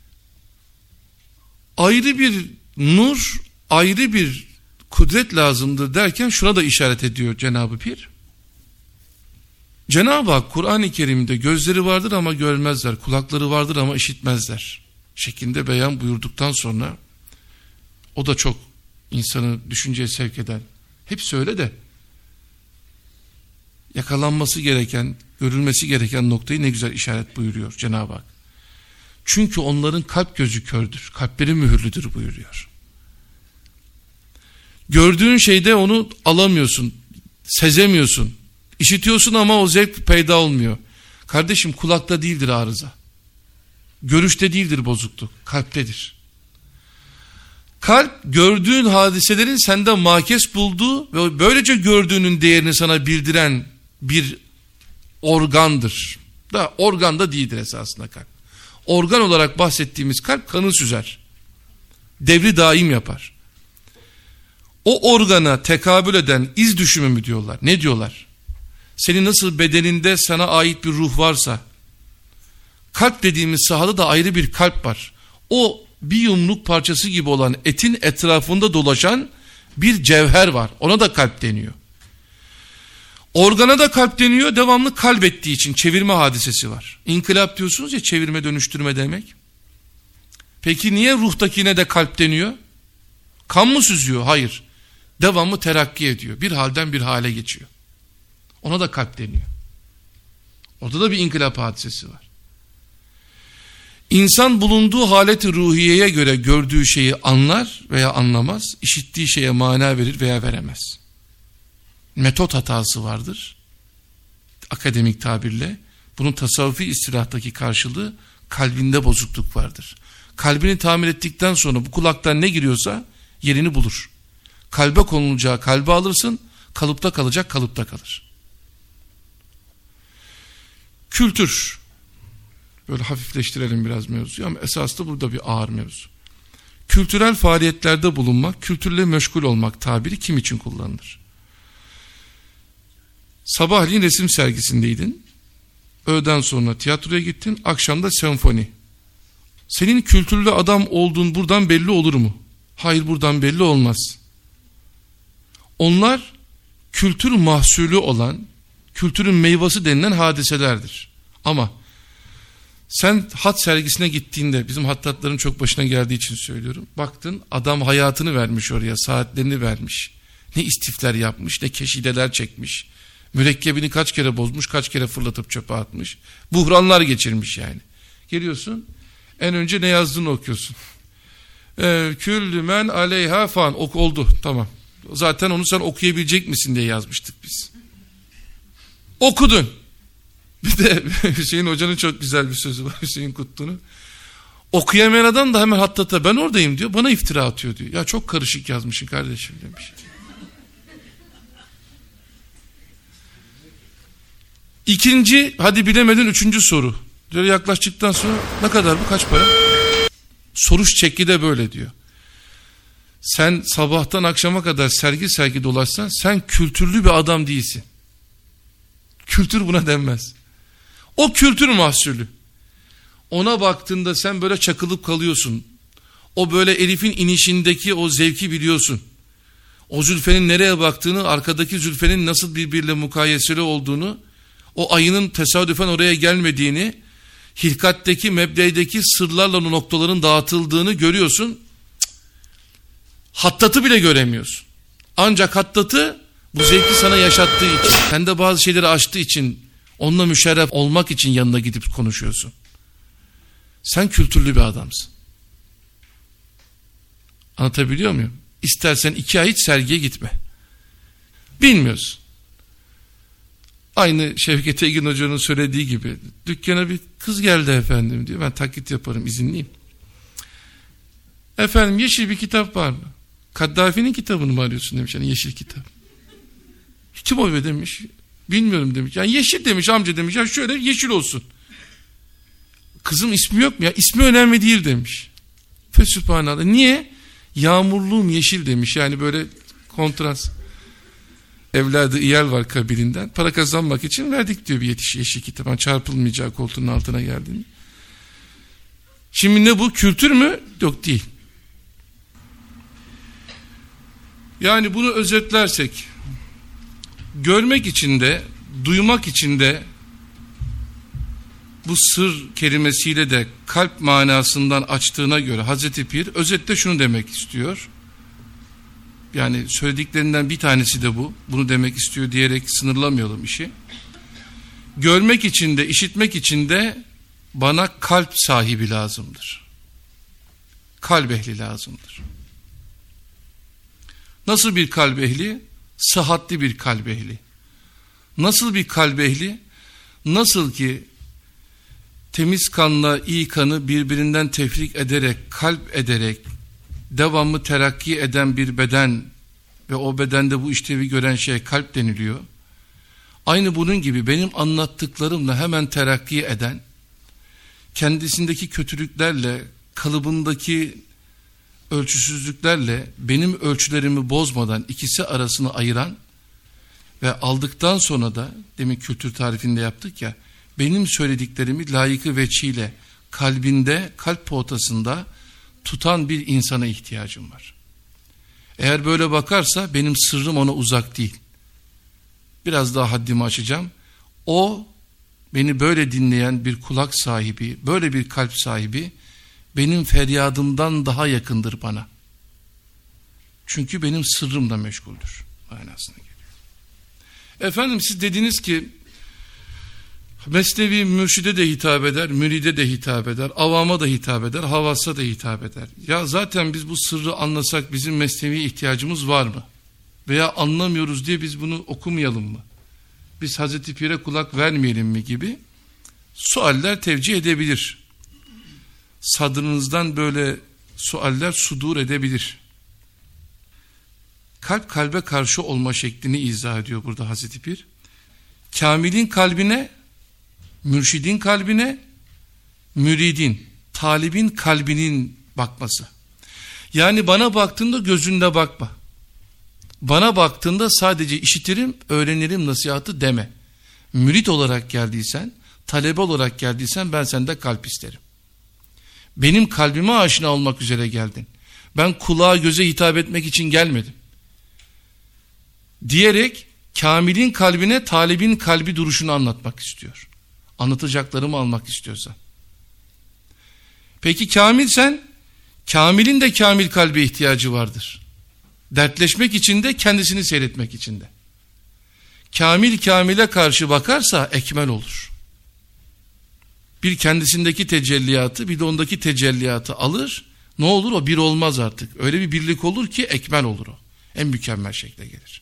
Ayrı bir nur, ayrı bir kudret lazımdır derken şuna da işaret ediyor Cenab-ı Pir. Cenab-ı Hak Kur'an-ı Kerim'de gözleri vardır ama görmezler, kulakları vardır ama işitmezler şeklinde beyan buyurduktan sonra, o da çok insanı düşünceye sevk eden, hepsi öyle de yakalanması gereken, görülmesi gereken noktayı ne güzel işaret buyuruyor Cenab-ı Hak. Çünkü onların kalp gözü kördür, kalpleri mühürlüdür buyuruyor. Gördüğün şeyde onu alamıyorsun, sezemiyorsun, işitiyorsun ama o zevk peyda olmuyor. Kardeşim, kulakta değildir arıza, görüşte değildir bozukluk, kalptedir. Kalp, gördüğün hadiselerin sende makes bulduğu ve böylece gördüğünün değerini sana bildiren bir organdır. Da organ da değildir esasında kalp. Organ olarak bahsettiğimiz kalp kanı süzer. Devri daim yapar. O organa tekabül eden iz düşümü mü diyorlar? Ne diyorlar? Senin nasıl bedeninde sana ait bir ruh varsa, kalp dediğimiz sahada da ayrı bir kalp var. O bir yumruk parçası gibi olan etin etrafında dolaşan bir cevher var. Ona da kalp deniyor. Organa da kalp deniyor, devamlı kalbettiği için çevirme hadisesi var. İnkılap diyorsunuz ya, çevirme dönüştürme demek. Peki niye ruhtakine de kalp deniyor? Kan mı süzüyor? Hayır. Devamlı terakki ediyor. Bir halden bir hale geçiyor. Ona da kalp deniyor. Orada da bir inkılap hadisesi var. İnsan bulunduğu haleti ruhiyeye göre gördüğü şeyi anlar veya anlamaz, işittiği şeye mana verir veya veremez. Metot hatası vardır, akademik tabirle. Bunun tasavvufi istilahtaki karşılığı kalbinde bozukluk vardır. Kalbini tamir ettikten sonra bu kulaktan ne giriyorsa yerini bulur. Kalbe konulacağı kalbe alırsın, kalıpta kalacak kalıpta kalır. Kültür. Böyle hafifleştirelim biraz mevzuyu ama esas da burada bir ağır mevzu. Kültürel faaliyetlerde bulunmak, kültürle meşgul olmak tabiri kim için kullanılır? Sabahleyin resim sergisindeydin. Öğleden sonra tiyatroya gittin, akşamda senfoni. Senin kültürlü adam olduğun buradan belli olur mu? Hayır, buradan belli olmaz. Onlar kültür mahsulü olan, kültürün meyvesi denilen hadiselerdir. Ama sen hat sergisine gittiğinde, bizim hattatların çok başına geldiği için söylüyorum. Baktın adam hayatını vermiş oraya, saatlerini vermiş. Ne istifler yapmış, ne keşideler çekmiş. Mürekkebini kaç kere bozmuş, kaç kere fırlatıp çöpe atmış. Buhranlar geçirmiş yani. Geliyorsun, en önce ne yazdığını okuyorsun. Küllü men aleyha fan, oldu, tamam. Zaten onu sen okuyabilecek misin diye yazmıştık biz. Okudun. Bir de Hüseyin Hoca'nın çok güzel bir sözü var, Hüseyin Kutlu'nun. Okuyamayan adam da hemen hattata ben oradayım diyor, bana iftira atıyor diyor. Ya çok karışık yazmışsın kardeşim demiş. İkinci, hadi bilemedin, üçüncü soru. Diyor yaklaştıktan sonra ne kadar bu, kaç para? Soruş çeki de böyle diyor. Sen sabahtan akşama kadar sergi dolaşsan sen kültürlü bir adam değilsin. Kültür buna denmez. O kültür mahsulü. Ona baktığında sen böyle çakılıp kalıyorsun. O böyle Elif'in inişindeki o zevki biliyorsun. O zülfenin nereye baktığını, arkadaki zülfenin nasıl birbiriyle mukayeseli olduğunu, o ayının tesadüfen oraya gelmediğini, hilkatteki, mebdeydeki sırlarla o noktaların dağıtıldığını görüyorsun. Hattatı bile göremiyorsun. Ancak hattatı bu zevki sana yaşattığı için, sende bazı şeyleri açtığı için, onunla müşerref olmak için yanına gidip konuşuyorsun. Sen kültürlü bir adamsın. Anlatabiliyor muyum? İstersen 2 ay hiç sergiye gitme. Bilmiyorsun. Aynı Şevket Egin Hoca'nın söylediği gibi, dükkana bir kız geldi efendim diyor, ben taklit yaparım, izinliyim. Efendim yeşil bir kitap var mı? Kaddafi'nin kitabını mı arıyorsun demiş, yani yeşil kitap. Kim o be demiş, bilmiyorum demiş, yani yeşil demiş amca demiş, ya şöyle yeşil olsun. Kızım ismi yok mu ya, ismi önemli değil demiş. Fesübhanallah, niye? Yağmurluğum yeşil demiş, yani böyle kontrast. Evladı iyal var kabilinden, para kazanmak için verdik diyor bir yeşil kitap, yani çarpılmayacağı koltuğunun altına geldiğini. Şimdi ne bu, kültür mü? Yok, değil. Yani bunu özetlersek, görmek için de, duymak için de, bu sır kelimesiyle de kalp manasından açtığına göre Hazreti Pir özetle şunu demek istiyor. Yani söylediklerinden bir tanesi de bu. Bunu demek istiyor diyerek sınırlamayalım işi. Görmek için de, işitmek için de bana kalp sahibi lazımdır. Kalp ehli lazımdır. Nasıl bir kalp ehli? Sıhhatli bir kalp ehli. Nasıl bir kalp ehli? Nasıl ki temiz kanla iyi kanı birbirinden tefrik ederek, kalp ederek, devamlı terakki eden bir beden ve o bedende bu işlevi gören şeye kalp deniliyor. Aynı bunun gibi benim anlattıklarımla hemen terakki eden, kendisindeki kötülüklerle, kalıbındaki ölçüsüzlüklerle benim ölçülerimi bozmadan ikisi arasını ayıran ve aldıktan sonra da demin kültür tarifinde yaptık ya, benim söylediklerimi layıkı veçiyle kalbinde, kalp potasında tutan bir insana ihtiyacım var. Eğer böyle bakarsa benim sırrım ona uzak değil. Biraz daha haddimi açacağım. O beni böyle dinleyen bir kulak sahibi, böyle bir kalp sahibi benim feryadımdan daha yakındır bana. Çünkü benim sırrımla meşguldür manasına geliyor. Efendim siz dediniz ki Mesnevi mürşide de hitap eder, müride de hitap eder, avama da hitap eder, havasa da hitap eder. Ya zaten biz bu sırrı anlasak bizim mesnevi ihtiyacımız var mı? Veya anlamıyoruz diye biz bunu okumayalım mı? Biz Hazreti Pir'e kulak vermeyelim mi gibi sualler tevcih edebilir. Sadrınızdan böyle sualler sudur edebilir. Kalp kalbe karşı olma şeklini izah ediyor burada Hazreti Pir. Kamilin kalbine, mürşidin kalbine, müridin, talibin kalbinin bakması. Yani bana baktığında gözünde bakma. Bana baktığında sadece işitirim, öğrenirim nasihatı deme. Mürit olarak geldiysen, talebe olarak geldiysen ben sende kalp isterim. Benim kalbime aşina olmak üzere geldin. Ben kulağa göze hitap etmek için gelmedim. Diyerek kamilin kalbine talibin kalbi duruşunu anlatmak istiyor. Anlatacaklarımı almak istiyorsan. Peki kamilsen, kamilin de kamil kalbe ihtiyacı vardır. Dertleşmek için de kendisini seyretmek için de. Kamil kamile karşı bakarsa ekmel olur. Bir kendisindeki tecelliyatı bir de ondaki tecelliyatı alır. Ne olur o bir olmaz artık. Öyle bir birlik olur ki ekmel olur o. En mükemmel şekle gelir.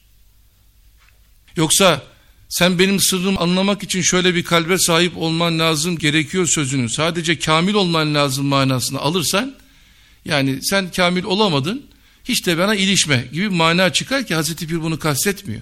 Yoksa sen benim sırrımı anlamak için şöyle bir kalbe sahip olman lazım gerekiyor sözünü sadece kamil olman lazım manasını alırsan yani sen kamil olamadın hiç de bana ilişme gibi bir mana çıkar ki Hazreti Pir bunu kastetmiyor.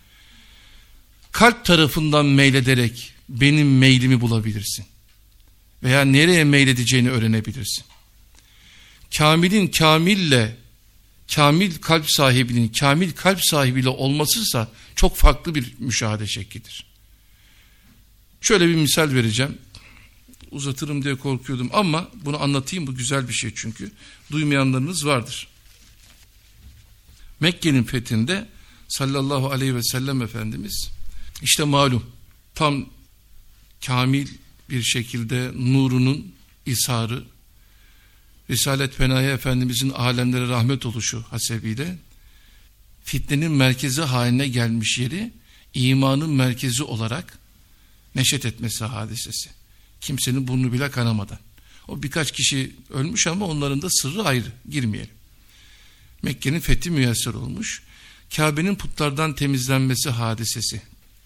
Kalp tarafından meylederek benim meylimi bulabilirsin. Veya nereye meyledeceğini öğrenebilirsin. Kamilin kamille, kamil kalp sahibinin kamil kalp sahibiyle olmasıysa çok farklı bir müşahede şeklidir. Şöyle bir misal vereceğim. Uzatırım diye korkuyordum ama bunu anlatayım, bu güzel bir şey çünkü. Duymayanlarınız vardır. Mekke'nin fethinde sallallahu aleyhi ve sellem Efendimiz işte malum tam kamil bir şekilde nurunun isharı, Risalet Penahi Efendimizin alemlere rahmet oluşu hasebiyle fitnenin merkezi haline gelmiş yeri imanın merkezi olarak neşet etmesi hadisesi. Kimsenin burnu bile kanamadan. O birkaç kişi ölmüş ama onların da sırrı ayrı, girmeyelim. Mekke'nin fethi müyesser olmuş. Kabe'nin putlardan temizlenmesi hadisesi.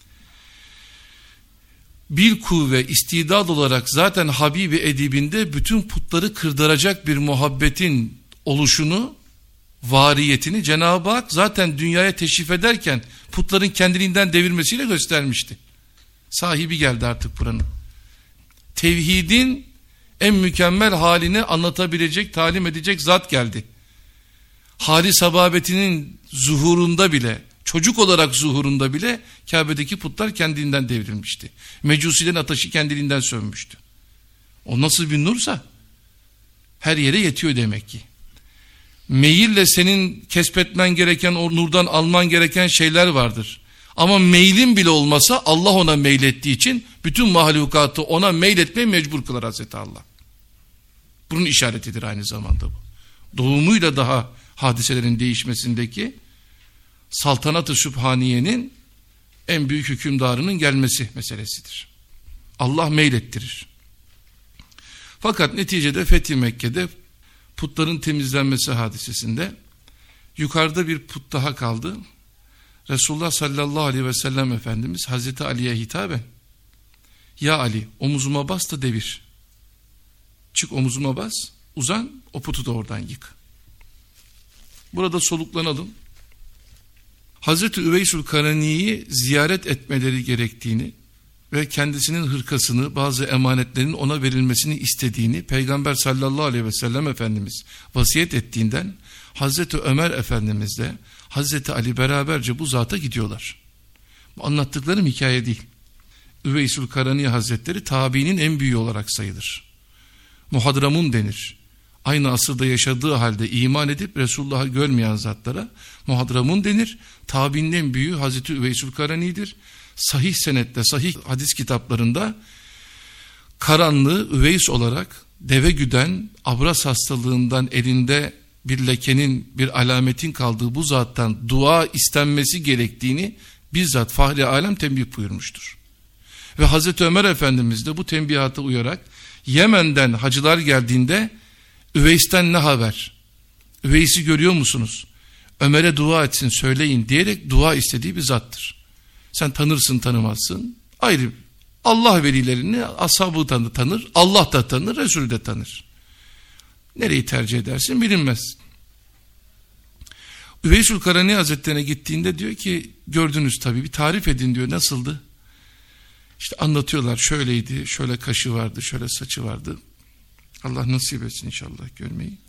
Bir kuvve, istidad olarak zaten Habibi edibinde bütün putları kırdıracak bir muhabbetin oluşunu, variyetini Cenab-ı Hak zaten dünyaya teşrif ederken putların kendiliğinden devirmesiyle göstermişti. Sahibi geldi artık buranın. Tevhidin en mükemmel halini anlatabilecek, talim edecek zat geldi. Hali sababetinin zuhurunda bile, çocuk olarak zuhurunda bile Kabe'deki putlar kendiliğinden devrilmişti. Mecusilerin ateşi kendiliğinden sönmüştü. O nasıl bir nursa her yere yetiyor demek ki. Meyille senin kesbetmen gereken, o nurdan alman gereken şeyler vardır. Ama meylin bile olmasa Allah ona meylettiği için bütün mahlukatı ona meyletmeye mecbur kılar Hazreti Allah. Bunun işaretidir aynı zamanda bu. Doğumuyla daha hadiselerin değişmesindeki saltanat-ı sübhaniyenin en büyük hükümdarının gelmesi meselesidir. Allah meylettirir. Fakat neticede Fethi Mekke'de putların temizlenmesi hadisesinde yukarıda bir put daha kaldı. Resulullah sallallahu aleyhi ve sellem Efendimiz Hazreti Ali'ye hitaben ya Ali omuzuma bas da devir. Çık omuzuma bas, uzan, o putu da oradan yık. Burada soluklanalım. Hazreti Üveysül Karani'yi ziyaret etmeleri gerektiğini ve kendisinin hırkasını, bazı emanetlerin ona verilmesini istediğini Peygamber sallallahu aleyhi ve sellem Efendimiz vasiyet ettiğinden Hazreti Ömer Efendimizle Hazreti Ali beraberce bu zata gidiyorlar. Bu anlattıklarım hikaye değil. Üveysül Karani Hazretleri tabiinin en büyüğü olarak sayılır. Muhadramun denir. Aynı asırda yaşadığı halde iman edip Resulullah'ı görmeyen zatlara muhadramun denir. Tabiinin en büyüğü Hazreti Üveysül Karani'dir. Sahih senetle, sahih hadis kitaplarında karanlığı Üveys olarak deve güden, abras hastalığından elinde bir lekenin, bir alametin kaldığı bu zattan dua istenmesi gerektiğini bizzat Fahri Alem tembih buyurmuştur. Ve Hazreti Ömer Efendimiz de bu tembihata uyarak Yemen'den hacılar geldiğinde Üveys'ten ne haber? Üveys'i görüyor musunuz? Ömer'e dua etsin söyleyin diyerek dua istediği bir zattır. Sen tanırsın tanımazsın ayrı. Allah velilerini ashab-ı tanır, Allah da tanır, Resulü de tanır. Nereyi tercih edersin bilinmez. Üveysül Karani Hazretleri'ne gittiğinde diyor ki gördünüz tabii bir tarif edin diyor nasıldı? İşte anlatıyorlar şöyleydi, şöyle kaşı vardı, şöyle saçı vardı. Allah nasip etsin inşallah görmeyi.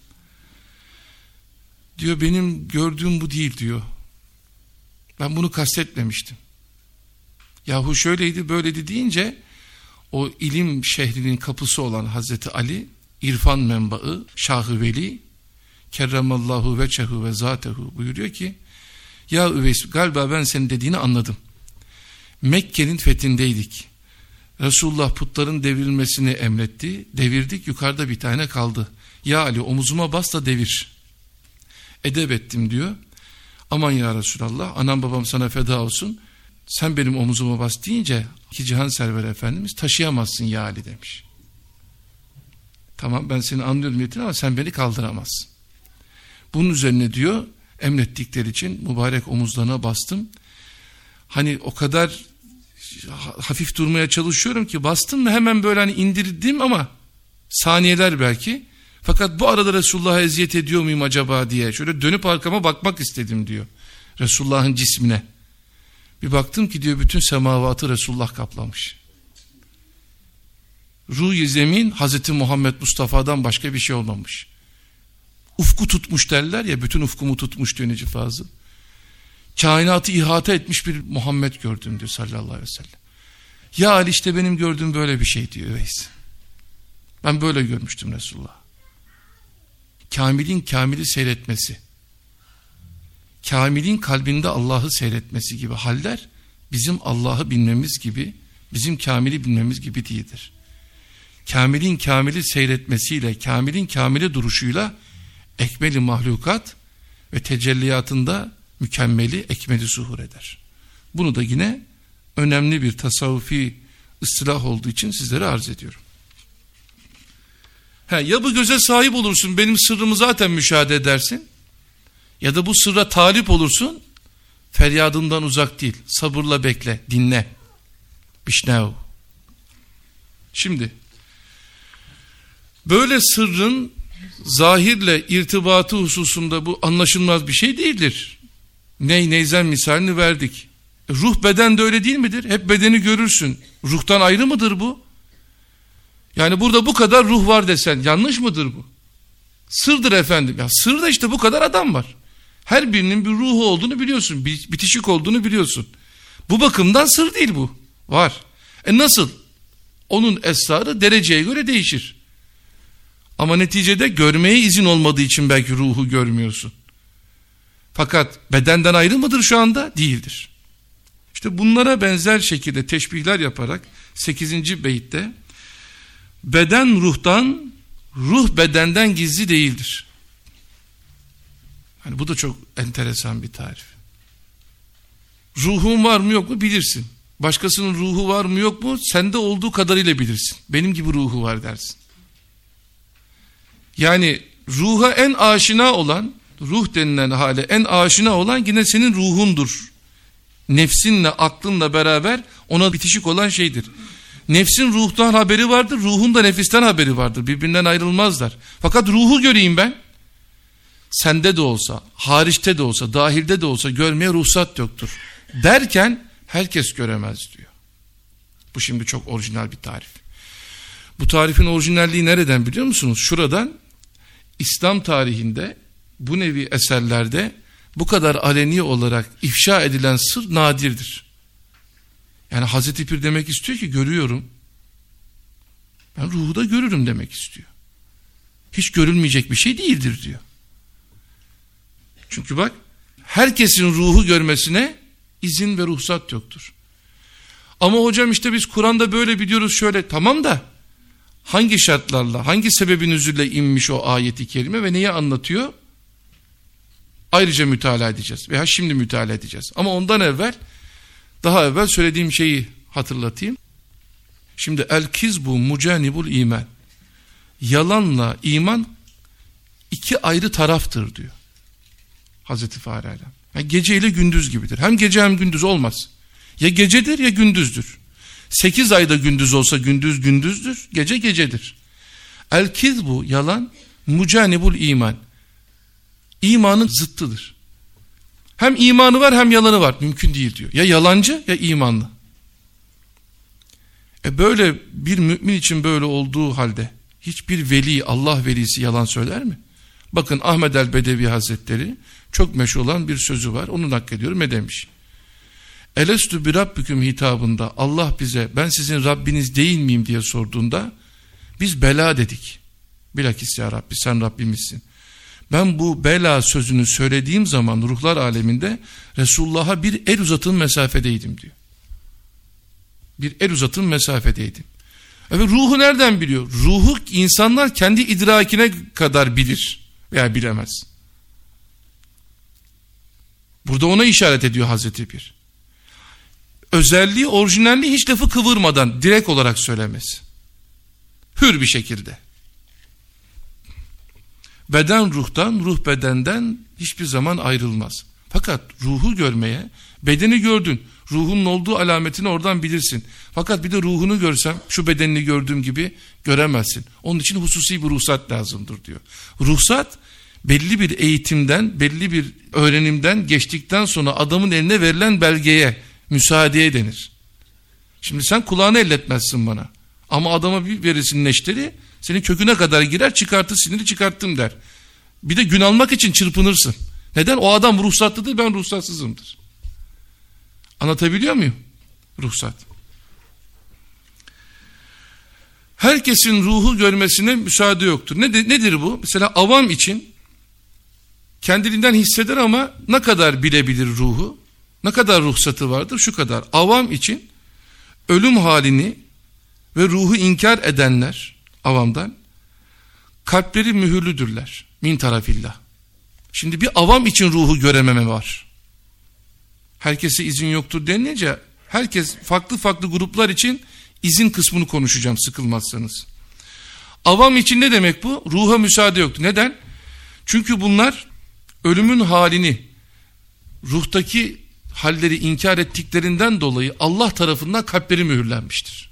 Diyor benim gördüğüm bu değil diyor. Ben bunu kastetmemiştim. Yahu şöyleydi böyleydi deyince o ilim şehrinin kapısı olan Hazreti Ali, irfan menbaı, Şah-ı Veli, kerremallahu veçehu ve zatehu buyuruyor ki ya Üveys galiba ben senin dediğini anladım. Mekke'nin fethindeydik. Resulullah putların devrilmesini emretti. Devirdik yukarıda bir tane kaldı. Ya Ali omuzuma bas da devir. Edep ettim diyor. Aman ya Resulallah anam babam sana feda olsun. Sen benim omuzuma bas deyince iki cihan serveri Efendimiz taşıyamazsın ya Ali demiş. Tamam ben seni anlıyorum yetin ama sen beni kaldıramazsın. Bunun üzerine diyor emrettikleri için mübarek omuzlarına bastım. Hani o kadar hafif durmaya çalışıyorum ki bastım ve hemen böyle hani indirdim ama saniyeler belki. Fakat bu arada Resulullah'a eziyet ediyor muyum acaba diye şöyle dönüp arkama bakmak istedim diyor. Resulullah'ın cismine. Bir baktım ki diyor bütün semavatı Resulullah kaplamış. Ruh-i zemin Hazreti Muhammed Mustafa'dan başka bir şey olmamış. Ufku tutmuş derler ya bütün ufkumu tutmuş diyor Necip Fazıl. Kainatı ihata etmiş bir Muhammed gördüm diyor sallallahu aleyhi ve sellem. Ya Ali işte benim gördüğüm böyle bir şey diyor Üveys. Ben böyle görmüştüm Resulullah. Kamilin kamili seyretmesi. Kamilin kalbinde Allah'ı seyretmesi gibi haller bizim Allah'ı bilmemiz gibi, bizim kamili bilmemiz gibi değildir. Kamilin kamili seyretmesiyle, kamilin kamili duruşuyla ekmeli mahlukat ve tecelliyatında mükemmeli ekmeli zuhur eder. Bunu da yine önemli bir tasavvufi ıstılah olduğu için sizlere arz ediyorum. Ya bu göze sahip olursun, benim sırrımı zaten müşahede edersin. Ya da bu sırra talip olursun, feryadından uzak değil. Sabırla bekle, dinle. Bişnev. Şimdi, böyle sırrın zahirle irtibatı hususunda bu anlaşılmaz bir şey değildir. Neyzen misalini verdik. Ruh beden de öyle değil midir? Hep bedeni görürsün. Ruhtan ayrı mıdır bu? Yani burada bu kadar ruh var desen yanlış mıdır bu? Sırdır efendim. Ya sırda işte bu kadar adam var. Her birinin bir ruhu olduğunu biliyorsun. Bitişik olduğunu biliyorsun. Bu bakımdan sır değil bu. Var. Nasıl? Onun esrarı dereceye göre değişir. Ama neticede görmeye izin olmadığı için belki ruhu görmüyorsun. Fakat bedenden ayrı mıdır şu anda? Değildir. İşte bunlara benzer şekilde teşbihler yaparak 8. beyitte beden ruhtan, ruh bedenden gizli değildir. Hani bu da çok enteresan bir tarif. Ruhun var mı yok mu bilirsin. Başkasının ruhu var mı yok mu sende olduğu kadarıyla bilirsin. Benim gibi ruhu var dersin. Yani ruha en aşina olan, ruh denilen hale en aşina olan yine senin ruhundur. Nefsinle, aklınla beraber ona bitişik olan şeydir. Nefsin ruhtan haberi vardır, ruhun da nefisten haberi vardır. Birbirinden ayrılmazlar. Fakat ruhu göreyim ben. Sende de olsa, hariçte de olsa, dahilde de olsa görmeye ruhsat yoktur. Derken herkes göremez diyor. Bu şimdi çok orijinal bir tarif. Bu tarifin orijinalliği nereden biliyor musunuz? Şuradan İslam tarihinde bu nevi eserlerde bu kadar aleni olarak ifşa edilen sır nadirdir. Yani Hazreti Pir demek istiyor ki görüyorum. Ben ruhu da görürüm demek istiyor. Hiç görülmeyecek bir şey değildir diyor. Çünkü bak herkesin ruhu görmesine izin ve ruhsat yoktur. Ama hocam işte biz Kur'an'da böyle biliyoruz şöyle tamam da hangi şartlarla, hangi sebebin nüzülle inmiş o ayeti kerime ve neyi anlatıyor? Ayrıca mütalaa edeceğiz veya şimdi mütalaa edeceğiz. Ama ondan evvel, daha evvel söylediğim şeyi hatırlatayım. Şimdi el-kizbu mucanibul iman. Yalanla iman iki ayrı taraftır diyor Hazreti Fahri Alem. Yani gece ile gündüz gibidir. Hem gece hem gündüz olmaz. Ya gecedir ya gündüzdür. 8 ayda gündüz olsa gündüz gündüzdür, gece gecedir. El-kizbu yalan, mucanibul iman. İmanın zıttıdır. Hem imanı var hem yalanı var. Mümkün değil diyor. Ya yalancı ya imanlı. Böyle bir mümin için böyle olduğu halde hiçbir veli, Allah velisi yalan söyler mi? Bakın Ahmed el-Bedevi Hazretleri çok meşhur olan bir sözü var. Onu naklediyorum. Ne demiş? Elestü bi rabbüküm hitabında Allah bize ben sizin Rabbiniz değil miyim diye sorduğunda biz bela dedik. Bilakis ya Rabbi sen Rabbimizsin. Ben bu bela sözünü söylediğim zaman ruhlar aleminde Resulullah'a bir el uzatın mesafedeydim diyor. Bir el uzatın mesafedeydim. Evet, ruhu nereden biliyor? Ruhu insanlar kendi idrakine kadar bilir veya bilemez. Burada ona işaret ediyor Hazreti Pir. Özelliği, orijinalliği hiç lafı kıvırmadan direkt olarak söylemesi. Hür bir şekilde. Beden ruhtan, ruh bedenden hiçbir zaman ayrılmaz. Fakat ruhu görmeye, bedeni gördün, ruhunun olduğu alametini oradan bilirsin. Fakat bir de ruhunu görsem, şu bedenini gördüğüm gibi göremezsin. Onun için hususi bir ruhsat lazımdır diyor. Ruhsat, belli bir eğitimden, belli bir öğrenimden geçtikten sonra adamın eline verilen belgeye, müsaadeye denir. Şimdi sen kulağını elletmezsin bana. Ama adama bir verirsin neşteri, senin köküne kadar girer, çıkartır, siniri çıkarttım der. Bir de gün almak için çırpınırsın. Neden? O adam ruhsatlıdır, ben ruhsatsızımdır. Anlatabiliyor muyum? Ruhsat. Herkesin ruhu görmesine müsaade yoktur. Nedir bu? Mesela avam için kendiliğinden hisseder ama ne kadar bilebilir ruhu? Ne kadar ruhsatı vardır? Şu kadar. Avam için ölüm halini ve ruhu inkar edenler avamdan kalpleri mühürlüdürler. Min tarafillah. Şimdi bir avam için ruhu görememe var. Herkese izin yoktur denilince herkes farklı gruplar için izin kısmını konuşacağım sıkılmazsanız. Avam için ne demek bu? Ruha müsaade yoktur. Neden? Çünkü bunlar ölümün halini, ruhtaki halleri inkar ettiklerinden dolayı Allah tarafından kalpleri mühürlenmiştir.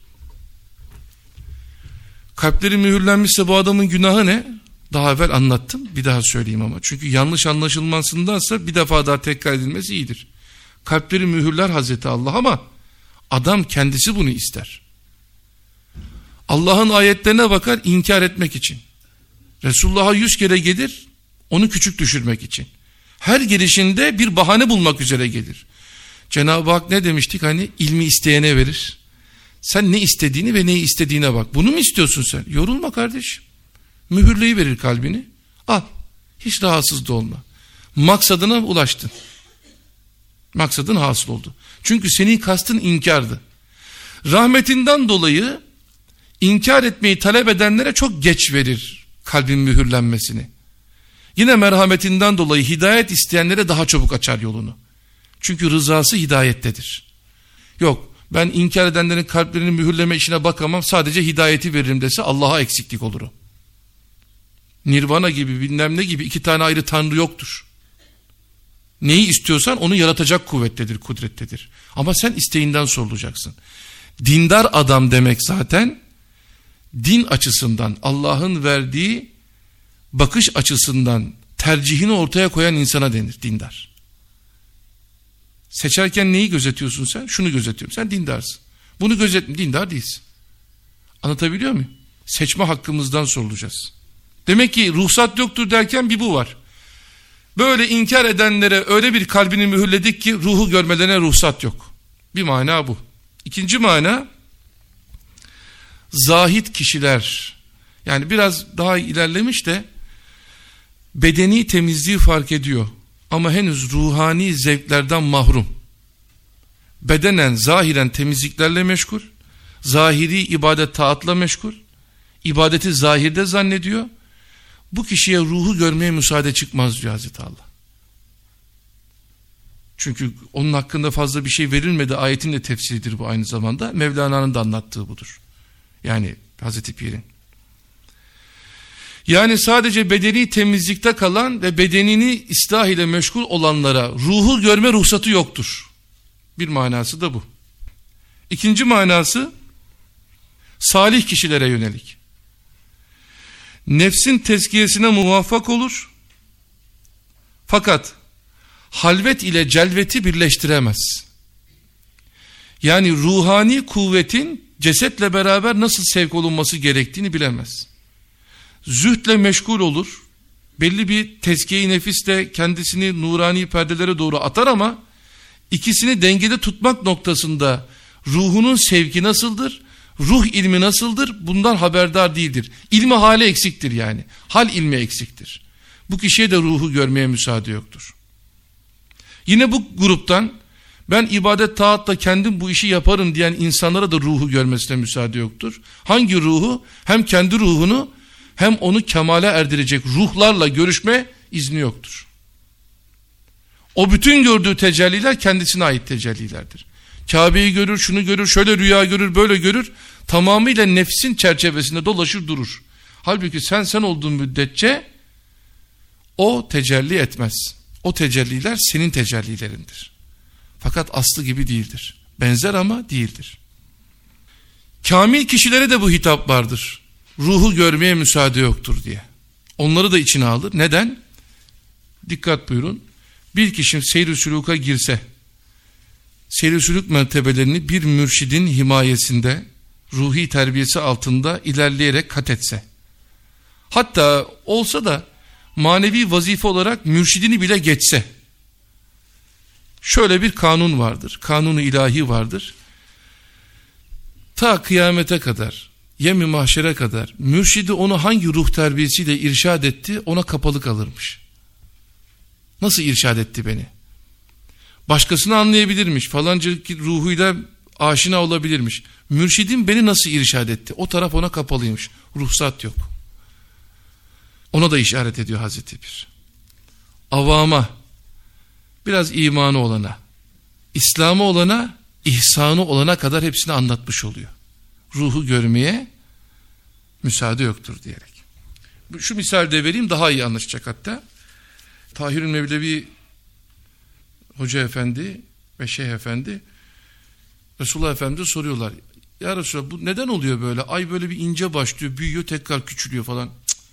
Kalpleri mühürlenmişse bu adamın günahı ne? Daha evvel anlattım, bir daha söyleyeyim ama. Çünkü yanlış anlaşılmasındansa bir defa daha tekrar edilmesi iyidir. Kalpleri mühürler Hazreti Allah ama adam kendisi bunu ister. Allah'ın ayetlerine bakar inkar etmek için. Resulullah'a 100 kere gelir, onu küçük düşürmek için. Her gelişinde bir bahane bulmak üzere gelir. Cenab-ı Hak ne demiştik? Hani ilmi isteyene verir. Sen ne istediğini ve neyi istediğine bak. Bunu mu istiyorsun sen? Yorulma kardeşim. Mühürleyiverir kalbini. Al. Hiç rahatsız da olma. Maksadına ulaştın. Maksadın hasıl oldu. Çünkü senin kastın inkardı. Rahmetinden dolayı inkar etmeyi talep edenlere çok geç verir kalbin mühürlenmesini. Yine merhametinden dolayı hidayet isteyenlere daha çabuk açar yolunu. Çünkü rızası hidayettedir. Yok, ben inkar edenlerin kalplerini mühürleme işine bakamam, sadece hidayeti veririm dese Allah'a eksiklik olur o. Nirvana gibi bilmem ne gibi 2 tane ayrı tanrı yoktur. Neyi istiyorsan onu yaratacak kuvvettedir, kudrettedir. Ama sen isteğinden sorulacaksın. Dindar adam demek zaten din açısından, Allah'ın verdiği bakış açısından tercihini ortaya koyan insana denir dindar. Seçerken neyi gözetiyorsun sen? Şunu gözetiyorum. Sen dindarsın. Bunu gözetme, dindar değilsin. Anlatabiliyor muyum? Seçme hakkımızdan sorulacağız. Demek ki ruhsat yoktur derken bir bu var. Böyle inkar edenlere öyle bir kalbini mühürledik ki ruhu görmelerine ruhsat yok. Bir mana bu. İkinci mana, zahid kişiler, yani biraz daha ilerlemiş de bedeni temizliği fark ediyor ama henüz ruhani zevklerden mahrum. Bedenen, zahiren temizliklerle meşgul, zahiri ibadet taatla meşgul, ibadeti zahirde zannediyor. Bu kişiye ruhu görmeye müsaade çıkmaz diyor Hazreti Allah. Çünkü onun hakkında fazla bir şey verilmedi ayetin de tefsiridir bu aynı zamanda. Mevlana'nın da anlattığı budur. Yani Hazreti Pir'in. Yani sadece bedeni temizlikte kalan ve bedenini ıslah ile meşgul olanlara ruhu görme ruhsatı yoktur. Bir manası da bu. İkinci manası salih kişilere yönelik. Nefsin tezkiyesine muvaffak olur. Fakat halvet ile celveti birleştiremez. Yani ruhani kuvvetin cesetle beraber nasıl sevk olunması gerektiğini bilemez. Zühdle meşgul olur. Belli bir tezkiye-i nefisle kendisini nurani perdelere doğru atar ama ikisini dengede tutmak noktasında ruhunun sevki nasıldır? Ruh ilmi nasıldır? Bundan haberdar değildir. İlmi hali eksiktir yani. Hal ilmi eksiktir. Bu kişiye de ruhu görmeye müsaade yoktur. Yine bu gruptan ben ibadet taatla kendim bu işi yaparım diyen insanlara da ruhu görmesine müsaade yoktur. Hangi ruhu? Hem kendi ruhunu hem onu kemale erdirecek ruhlarla görüşme izni yoktur. O bütün gördüğü tecelliler kendisine ait tecellilerdir. Kabe'yi görür, şunu görür, şöyle rüya görür, böyle görür. Tamamıyla nefsin çerçevesinde dolaşır durur. Halbuki sen olduğun müddetçe o tecelli etmez. O tecelliler senin tecellilerindir. Fakat aslı gibi değildir. Benzer ama değildir. Kamil kişilere de bu hitap vardır. Ruhu görmeye müsaade yoktur diye. Onları da içine alır. Neden? Dikkat buyurun. Bir kişi seyr-i sülûka girse, seyr-i sülûk mertebelerini bir mürşidin himayesinde, ruhi terbiyesi altında ilerleyerek kat etse, hatta olsa da manevi vazife olarak mürşidini bile geçse, şöyle bir kanun vardır, kanunu ilahi vardır. Ta kıyamete kadar, yem-i mahşere kadar mürşidi onu hangi ruh terbiyesiyle irşad etti, ona kapalı kalırmış. Nasıl irşad etti beni? Başkasını anlayabilirmiş, falanca ruhuyla aşina olabilirmiş. Mürşidim beni nasıl irşad etti? O taraf ona kapalıymış, ruhsat yok. Ona da işaret ediyor Hazreti Pir. Avama, biraz imanı olana, İslam'ı olana, ihsanı olana kadar hepsini anlatmış oluyor. Ruhu görmeye müsaade yoktur diyerek. Şu misal de vereyim, daha iyi anlaşacak hatta. Tahir-ül Mevlevi Hoca Efendi ve Şeyh Efendi Resulullah Efendimiz'e soruyorlar. Ya Resulullah, bu neden oluyor böyle? Ay böyle bir ince başlıyor, büyüyor, tekrar küçülüyor falan.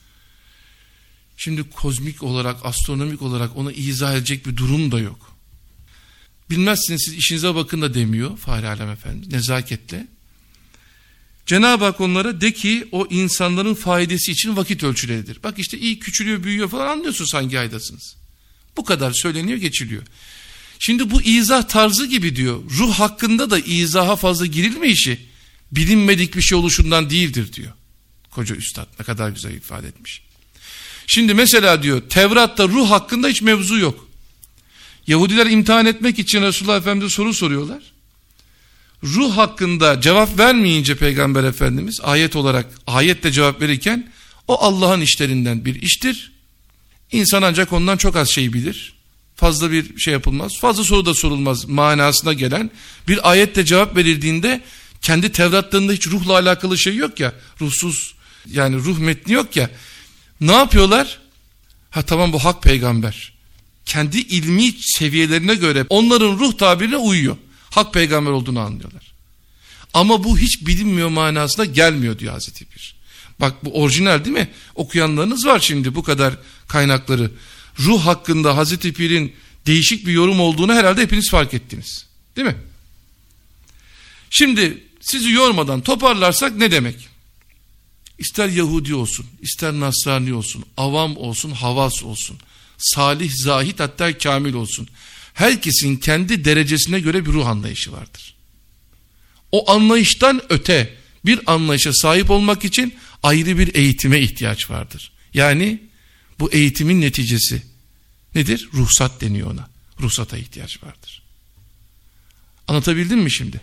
Şimdi kozmik olarak, astronomik olarak ona izah edecek bir durum da yok. Bilmezsiniz, siz işinize bakın da demiyor Fahri Alem Efendi nezaketle. Cenab-ı Hak onlara de ki o insanların faydası için vakit ölçüleridir. Bak işte iyi küçülüyor, büyüyor falan, anlıyorsunuz hangi aydasınız. Bu kadar söyleniyor, geçiliyor. Şimdi bu izah tarzı gibi diyor. Ruh hakkında da izaha fazla girilme işi bilinmedik bir şey oluşundan değildir diyor. Koca üstad ne kadar güzel ifade etmiş. Şimdi mesela diyor Tevrat'ta ruh hakkında hiç mevzu yok. Yahudiler imtihan etmek için Resulullah Efendimiz'e soru soruyorlar. Ruh hakkında cevap vermeyince Peygamber Efendimiz ayet olarak ayetle cevap verirken o Allah'ın işlerinden bir iştir. İnsan ancak ondan çok az şey bilir. Fazla bir şey yapılmaz. Fazla soru da sorulmaz manasına gelen bir ayetle cevap verildiğinde kendi Tevratlarında hiç ruhla alakalı şey yok ya. Ruhsuz yani ruh metni yok ya. Ne yapıyorlar? Ha tamam, bu hak peygamber. Kendi ilmi seviyelerine göre onların ruh tabirine uyuyor. Hak peygamber olduğunu anlıyorlar. Ama bu hiç bilinmiyor manasına gelmiyor diyor Hazreti Pir. Bak bu orijinal değil mi? Okuyanlarınız var şimdi bu kadar kaynakları. Ruh hakkında Hazreti Pir'in değişik bir yorum olduğunu herhalde hepiniz fark ettiniz. Değil mi? Şimdi sizi yormadan toparlarsak ne demek? İster Yahudi olsun, ister Nasrani olsun, avam olsun, havas olsun, salih, zahid hatta kamil olsun. Herkesin kendi derecesine göre bir ruh anlayışı vardır. O anlayıştan öte bir anlayışa sahip olmak için ayrı bir eğitime ihtiyaç vardır. Yani bu eğitimin neticesi nedir? Ruhsat deniyor ona. Ruhsata ihtiyaç vardır. Anlatabildim mi şimdi?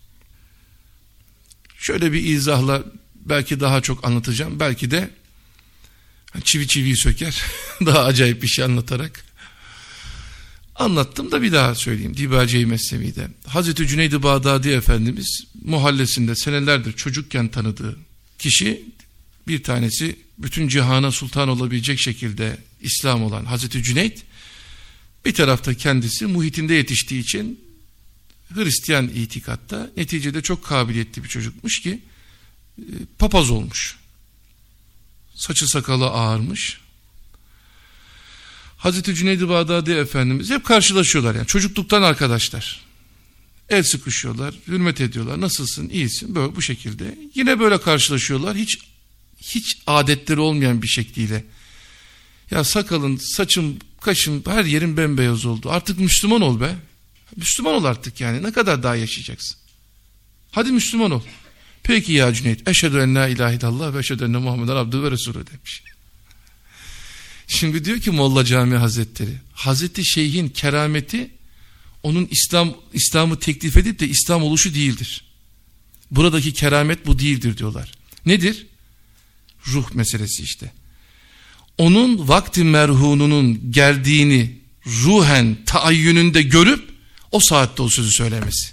Şöyle bir izahla belki daha çok anlatacağım. Belki de çivi çiviyi söker. Daha acayip bir şey anlatarak. Anlattım da bir daha söyleyeyim Dibace-i Mesnevi'de. Hazreti Cüneyd-i Bağdadi Efendimiz mahallesinde senelerdir çocukken tanıdığı kişi, bir tanesi bütün cihana sultan olabilecek şekilde İslam olan Hazreti Cüneyd, bir tarafta kendisi muhitinde yetiştiği için Hristiyan itikatta, neticede çok kabiliyetli bir çocukmuş ki papaz olmuş. Saçı sakalı ağarmış. Hazreti Cüneyd-i Bağdadi Efendimiz hep karşılaşıyorlar, yani çocukluktan arkadaşlar. El sıkışıyorlar, hürmet ediyorlar. Nasılsın, iyisin, böyle bu şekilde. Yine böyle karşılaşıyorlar, hiç adetleri olmayan bir şekliyle. Ya sakalın, saçın, kaşın, her yerin bembeyaz oldu. Artık Müslüman ol be. Müslüman ol artık yani. Ne kadar daha yaşayacaksın? Hadi Müslüman ol. Peki ya Cüneyt. Eşhedü en la ilahe illallah ve eşhedü enne Muhammeden abdühü ve resulü demiş. Şimdi diyor ki Molla Cami Hazretleri, Hazreti Şeyh'in kerameti onun İslam'ı teklif edip de İslam oluşu değildir. Buradaki keramet bu değildir diyorlar. Nedir? Ruh meselesi işte. Onun vakti merhununun geldiğini ruhen taayyününde görüp o saatte o sözü söylemesi.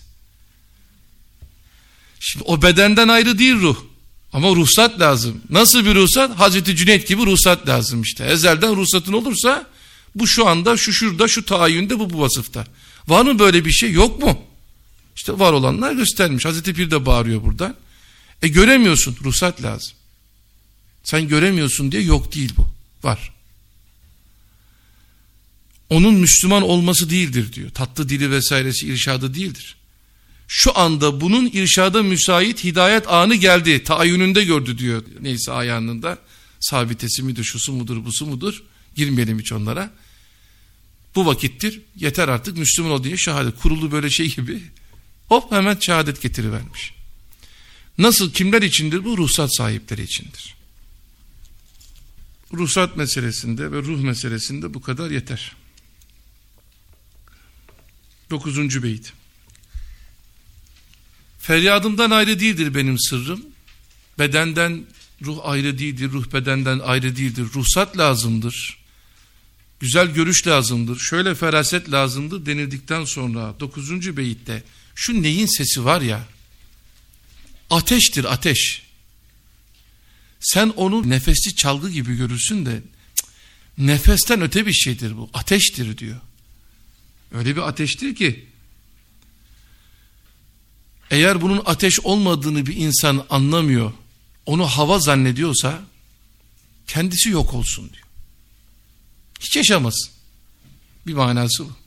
Şimdi o bedenden ayrı değil ruh. Ama ruhsat lazım. Nasıl bir ruhsat? Hazreti Cüneyt gibi ruhsat lazım işte. Ezelden ruhsatın olursa bu şu anda, şu şurada, şu taayyünde, bu vasıfta. Var mı böyle bir şey? Yok mu? İşte var olanlar göstermiş. Hazreti Pir de bağırıyor buradan. Göremiyorsun. Ruhsat lazım. Sen göremiyorsun diye yok değil bu. Var. Onun Müslüman olması değildir diyor. Tatlı dili vesairesi irşadı değildir. Şu anda bunun irşada müsait hidayet anı geldi. Taayyününde gördü diyor. Neyse ayağında. Sabitesi midir, şusu mudur, busu mudur? Girmeyelim hiç onlara. Bu vakittir. Yeter artık Müslüman ol diye şehadet. Kurulu böyle şey gibi. Hop hemen şehadet getirivermiş. Nasıl, kimler içindir bu? Ruhsat sahipleri içindir. Ruhsat meselesinde ve ruh meselesinde bu kadar yeter. 9. beyit. Feryadımdan ayrı değildir benim sırrım. Bedenden ruh ayrı değildir, ruh bedenden ayrı değildir. Ruhsat lazımdır. Güzel görüş lazımdır. Şöyle feraset lazımdır denildikten sonra 9. beyitte şu neyin sesi var ya, ateştir ateş. Sen onu nefesli çalgı gibi görürsün de nefesten öte bir şeydir bu. Ateştir diyor. Öyle bir ateştir ki eğer bunun ateş olmadığını bir insan anlamıyor, onu hava zannediyorsa kendisi yok olsun diyor. Hiç yaşamasın. Bir manası bu.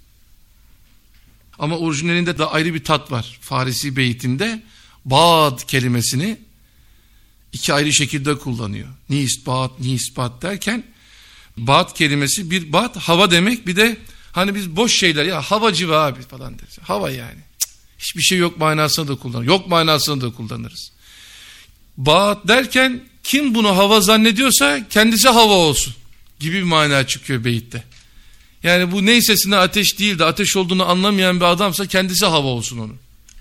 Ama orijinalinde de ayrı bir tat var. Farisi beytinde Ba'd kelimesini iki ayrı şekilde kullanıyor. Nist, Ba'd derken Ba'd kelimesi bir Ba'd hava demek, bir de hani biz boş şeyler ya havacı ve abi falan deriz. Hava yani. Hiçbir şey yok manasını da kullanırız. Yok manasını da kullanırız. Ba'd derken kim bunu hava zannediyorsa kendisi hava olsun gibi bir mana çıkıyor beyitte. Yani bu neysesine ateş değil de ateş olduğunu anlamayan bir adamsa kendisi hava olsun onun.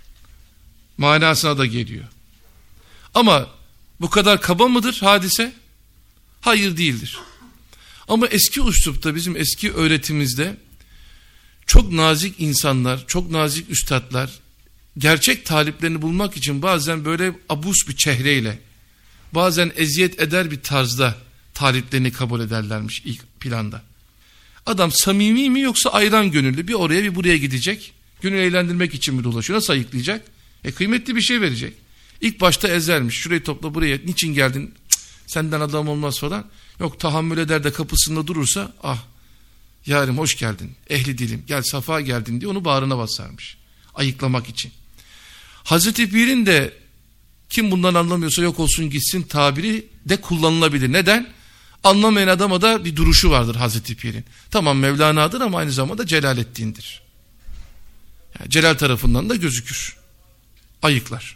Manasına da geliyor. Ama bu kadar kaba mıdır hadise? Hayır değildir. Ama eski üslupta, bizim eski öğretimizde çok nazik insanlar, çok nazik üstadlar gerçek taliplerini bulmak için bazen böyle abus bir çehreyle, bazen eziyet eder bir tarzda taliplerini kabul ederlermiş ilk planda. Adam samimi mi yoksa ayran gönüllü, bir oraya bir buraya gidecek, gönül eğlendirmek için mi dolaşıyor, nasıl ayıklayacak? Kıymetli bir şey verecek. İlk başta ezermiş, şurayı topla buraya, niçin geldin, senden adam olmaz falan. Yok, tahammül eder de kapısında durursa, ah yarim hoş geldin, ehli dilim, gel safa geldin diye onu bağrına basarmış. Ayıklamak için. Hazreti Pir'in de kim bundan anlamıyorsa yok olsun gitsin tabiri de kullanılabilir. Neden? Anlamayan adama da bir duruşu vardır Hazreti Pir'in. Tamam Mevlana'dır ama aynı zamanda Celaleddin'dir. Yani Celal tarafından da gözükür. Ayıklar.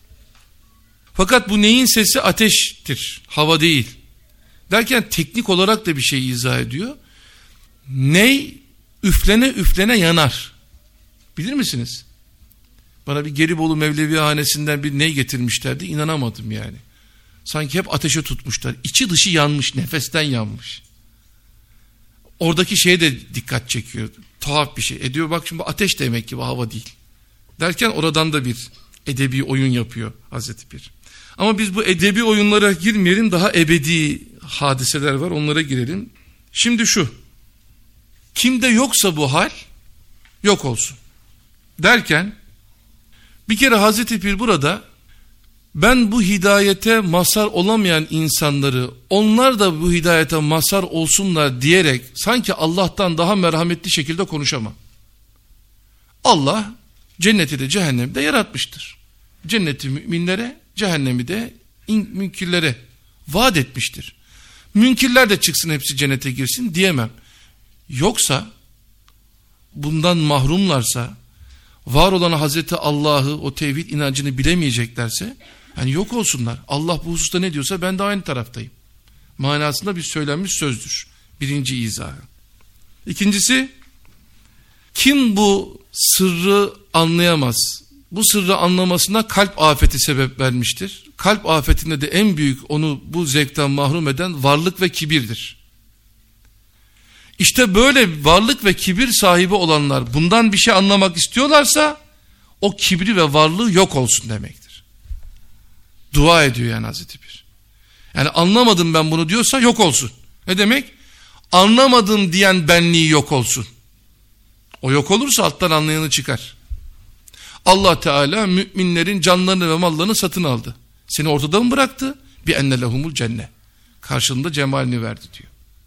Fakat bu neyin sesi? Ateştir, hava değil. Derken teknik olarak da bir şey izah ediyor. Ney üflene üflene yanar. Bilir misiniz? Bana bir Gelibolu Mevlevihanesi'nden bir ney getirmişlerdi. İnanamadım yani. Sanki hep ateşe tutmuşlar. İçi dışı yanmış, nefesten yanmış. Oradaki şeye de dikkat çekiyor. tuhaf bir şey. Diyor bak şimdi ateş demek ki bu hava değil. Derken oradan da bir edebi oyun yapıyor Hazreti Pir. Ama biz bu edebi oyunlara girmeyelim, daha ebedi hadiseler var, onlara girelim. Şimdi şu, kimde yoksa bu hal yok olsun derken bir kere Hazreti Pir burada ben bu hidayete mazhar olamayan insanları onlar da bu hidayete mazhar olsunlar diyerek sanki Allah'tan daha merhametli şekilde konuşamam. Allah cenneti de cehennemi de yaratmıştır. Cenneti müminlere, cehennemi de münkirlere vaat etmiştir. Münkirler de çıksın hepsi cennete girsin diyemem. Yoksa bundan mahrumlarsa, var olan Hazreti Allah'ı, o tevhid inancını bilemeyeceklerse yani yok olsunlar. Allah bu hususta ne diyorsa ben de aynı taraftayım manasında bir söylenmiş sözdür. Birinci izahı. İkincisi, kim bu sırrı anlayamaz? Bu sırrı anlamasına kalp afeti sebep vermiştir. Kalp afetinde de en büyük onu bu zevkten mahrum eden varlık ve kibirdir. İşte böyle varlık ve kibir sahibi olanlar bundan bir şey anlamak istiyorlarsa o kibri ve varlığı yok olsun demektir. Dua ediyor yani Hazreti Pir. Yani anlamadım ben bunu diyorsa yok olsun. Ne demek? Anlamadım diyen benliği yok olsun. O yok olursa alttan anlayanı çıkar. Allah Teala müminlerin canlarını ve mallarını satın aldı. Seni ortada mı bıraktı? Bi enne lehumul cennet. Karşılığında cemalini verdi diyor.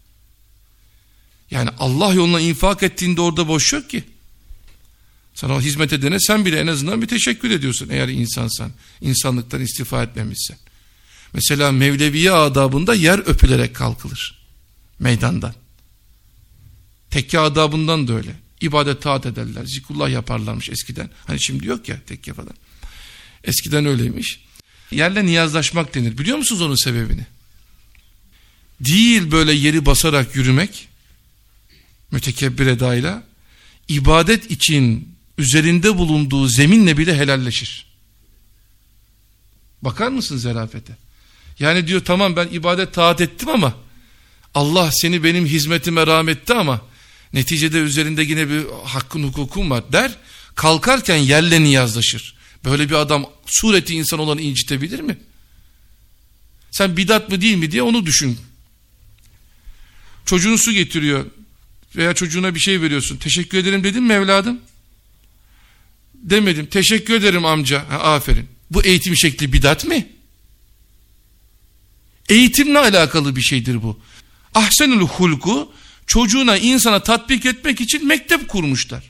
Yani Allah yoluna infak ettiğinde orada boş yok ki. Sana hizmet edene sen bile en azından bir teşekkür ediyorsun eğer insansan. İnsanlıktan istifa etmemişsen. Mesela Mevleviye adabında yer öpülerek kalkılır. Meydandan. Tekke adabından da öyle. İbadet taat ederler. Zikrullah yaparlarmış eskiden. Hani şimdi yok ya tekke falan. Eskiden öyleymiş. Yerle niyazlaşmak denir. Biliyor musunuz onun sebebini? Değil böyle yeri basarak yürümek. Mütekebbir edayla. İbadet için üzerinde bulunduğu zeminle bile helalleşir. Bakar mısın zerafete? Yani diyor tamam ben ibadet taat ettim ama Allah seni benim hizmetime rahmetti ama neticede üzerinde yine bir hakkın hukukum var der. Kalkarken yerle niyazlaşır. Böyle bir adam sureti insan olanı incitebilir mi? Sen bidat mı değil mi diye onu düşün. Çocuğun su getiriyor veya çocuğuna bir şey veriyorsun. Teşekkür ederim dedin mi evladım? Demedim. Teşekkür ederim amca. Ha, aferin. Bu eğitim şekli bidat mi? Eğitimle alakalı bir şeydir bu. Ahsenül hulku çocuğuna, insana tatbik etmek için mektep kurmuşlar.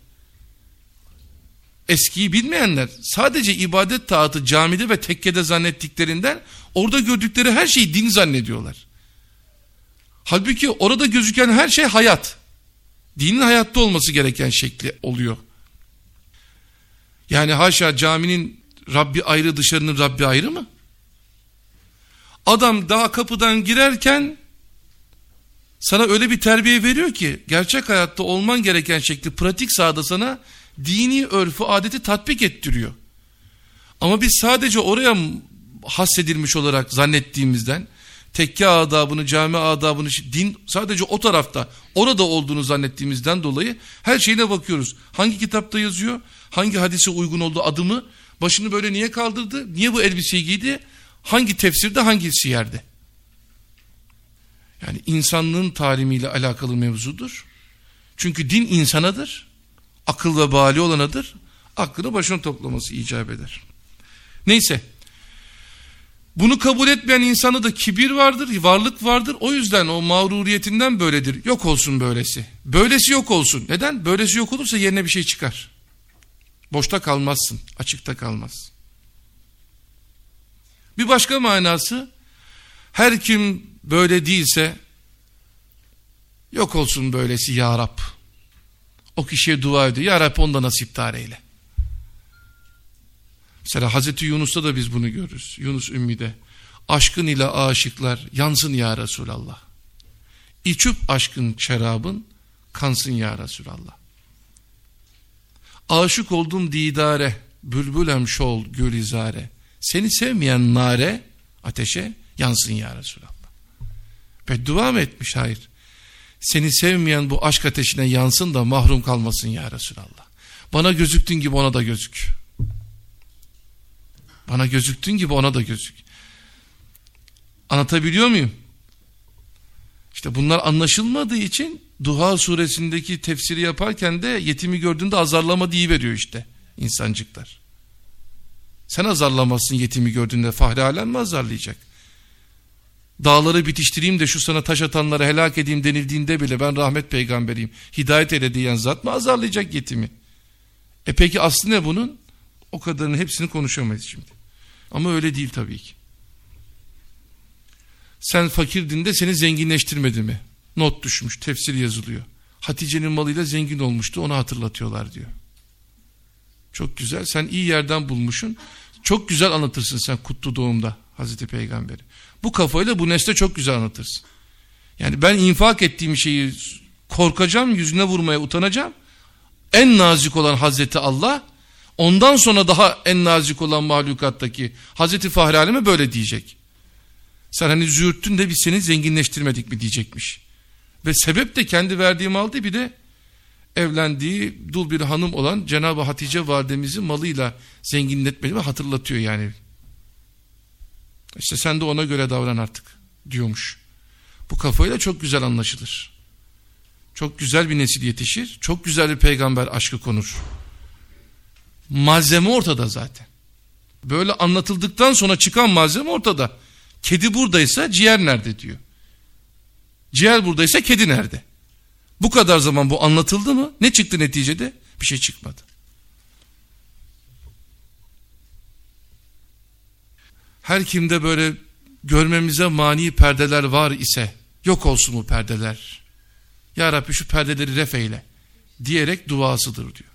Eskiyi bilmeyenler sadece ibadet taatı camide ve tekkede zannettiklerinden orada gördükleri her şeyi din zannediyorlar. Halbuki orada gözüken her şey hayat. Dinin hayatta olması gereken şekli oluyor. Yani haşa caminin Rabbi ayrı, dışarının Rabbi ayrı mı? Adam daha kapıdan girerken sana öyle bir terbiye veriyor ki gerçek hayatta olman gereken şekli pratik sahada sana dini örfü adeti tatbik ettiriyor. Ama biz sadece oraya hassedilmiş olarak zannettiğimizden tekke adabını, cami adabını, din sadece o tarafta orada olduğunu zannettiğimizden dolayı her şeyine bakıyoruz. Hangi kitapta yazıyor? Hangi hadise uygun olduğu adımı? Başını böyle niye kaldırdı? Niye bu elbiseyi giydi? Hangi tefsirde, hangisi yerde? Yani insanlığın talimiyle alakalı mevzudur. Çünkü din insanadır. Akıl ve bali olanadır. Aklını başına toplaması icap eder. Neyse. Bunu kabul etmeyen insanda da kibir vardır, varlık vardır. O yüzden o mağruriyetinden böyledir. Yok olsun böylesi. Böylesi yok olsun. Neden? Böylesi yok olursa yerine bir şey çıkar. Boşta kalmazsın, açıkta kalmaz. Bir başka manası, her kim böyle değilse, yok olsun böylesi ya Rab. O kişiye dua ediyor, ya Rab onda nasipdar eyle. Mesela Hazreti Yunus'ta da biz bunu görürüz. Yunus Ümmi'de. Aşkın ile aşıklar yansın ya Resulallah. İçüp aşkın şarabın kansın ya Resulallah. Aşık oldum didare, bülbülem şol gülizare. Seni sevmeyen nare, ateşe yansın ya Resulallah. Beddua mı etmiş? Hayır. seni sevmeyen bu aşk ateşine yansın da mahrum kalmasın ya Resulallah. Bana gözüktüğün gibi ona da gözük. Bana gözüktüğün gibi ona da gözük. Anlatabiliyor muyum? İşte bunlar anlaşılmadığı için Duha suresindeki tefsiri yaparken de yetimi gördüğünde azarlama deyiveriyor işte insancıklar. Sen azarlamazsın yetimi gördüğünde, Fahri Alem mi azarlayacak? Dağları bitiştireyim de şu sana taş atanları helak edeyim denildiğinde bile ben rahmet peygamberiyim, hidayet eyle diyen zat mı azarlayacak yetimi? Peki aslı ne bunun? O kadarını hepsini konuşamayız şimdi. Ama öyle değil tabii ki. Sen fakirdin de seni zenginleştirmedi mi? Not düşmüş, tefsir yazılıyor. Hatice'nin malıyla zengin olmuştu, onu hatırlatıyorlar diyor. Çok güzel, sen iyi yerden bulmuşsun. Çok güzel anlatırsın sen kutlu doğumda Hazreti Peygamberi. Bu kafayla bu nesle çok güzel anlatırsın. Yani ben infak ettiğim şeyi korkacağım, yüzüne vurmaya utanacağım. En nazik olan Hazreti Allah, ondan sonra daha en nazik olan mahlukattaki Hazreti Fahri Alem'e böyle diyecek. Sen hani züğürttün de biz seni zenginleştirmedik mi diyecekmiş. Ve sebep de kendi verdiği mal değil, bir de evlendiği dul bir hanım olan Cenab-ı Hatice validemizin malıyla zenginletmediğimi hatırlatıyor yani. İşte sen de ona göre davran artık diyormuş. Bu kafayla çok güzel anlaşılır. Çok güzel bir nesil yetişir. Çok güzel bir peygamber aşkı konur. Malzeme ortada zaten. Böyle anlatıldıktan sonra çıkan malzeme ortada. Kedi buradaysa ciğer nerede diyor. Ciğer buradaysa kedi nerede? Bu kadar zaman bu anlatıldı mı? Ne çıktı neticede? Bir şey çıkmadı. Her kimde böyle görmemize mani perdeler var ise yok olsun bu perdeler. Ya Rabbi şu perdeleri ref eyle diyerek duasıdır diyor.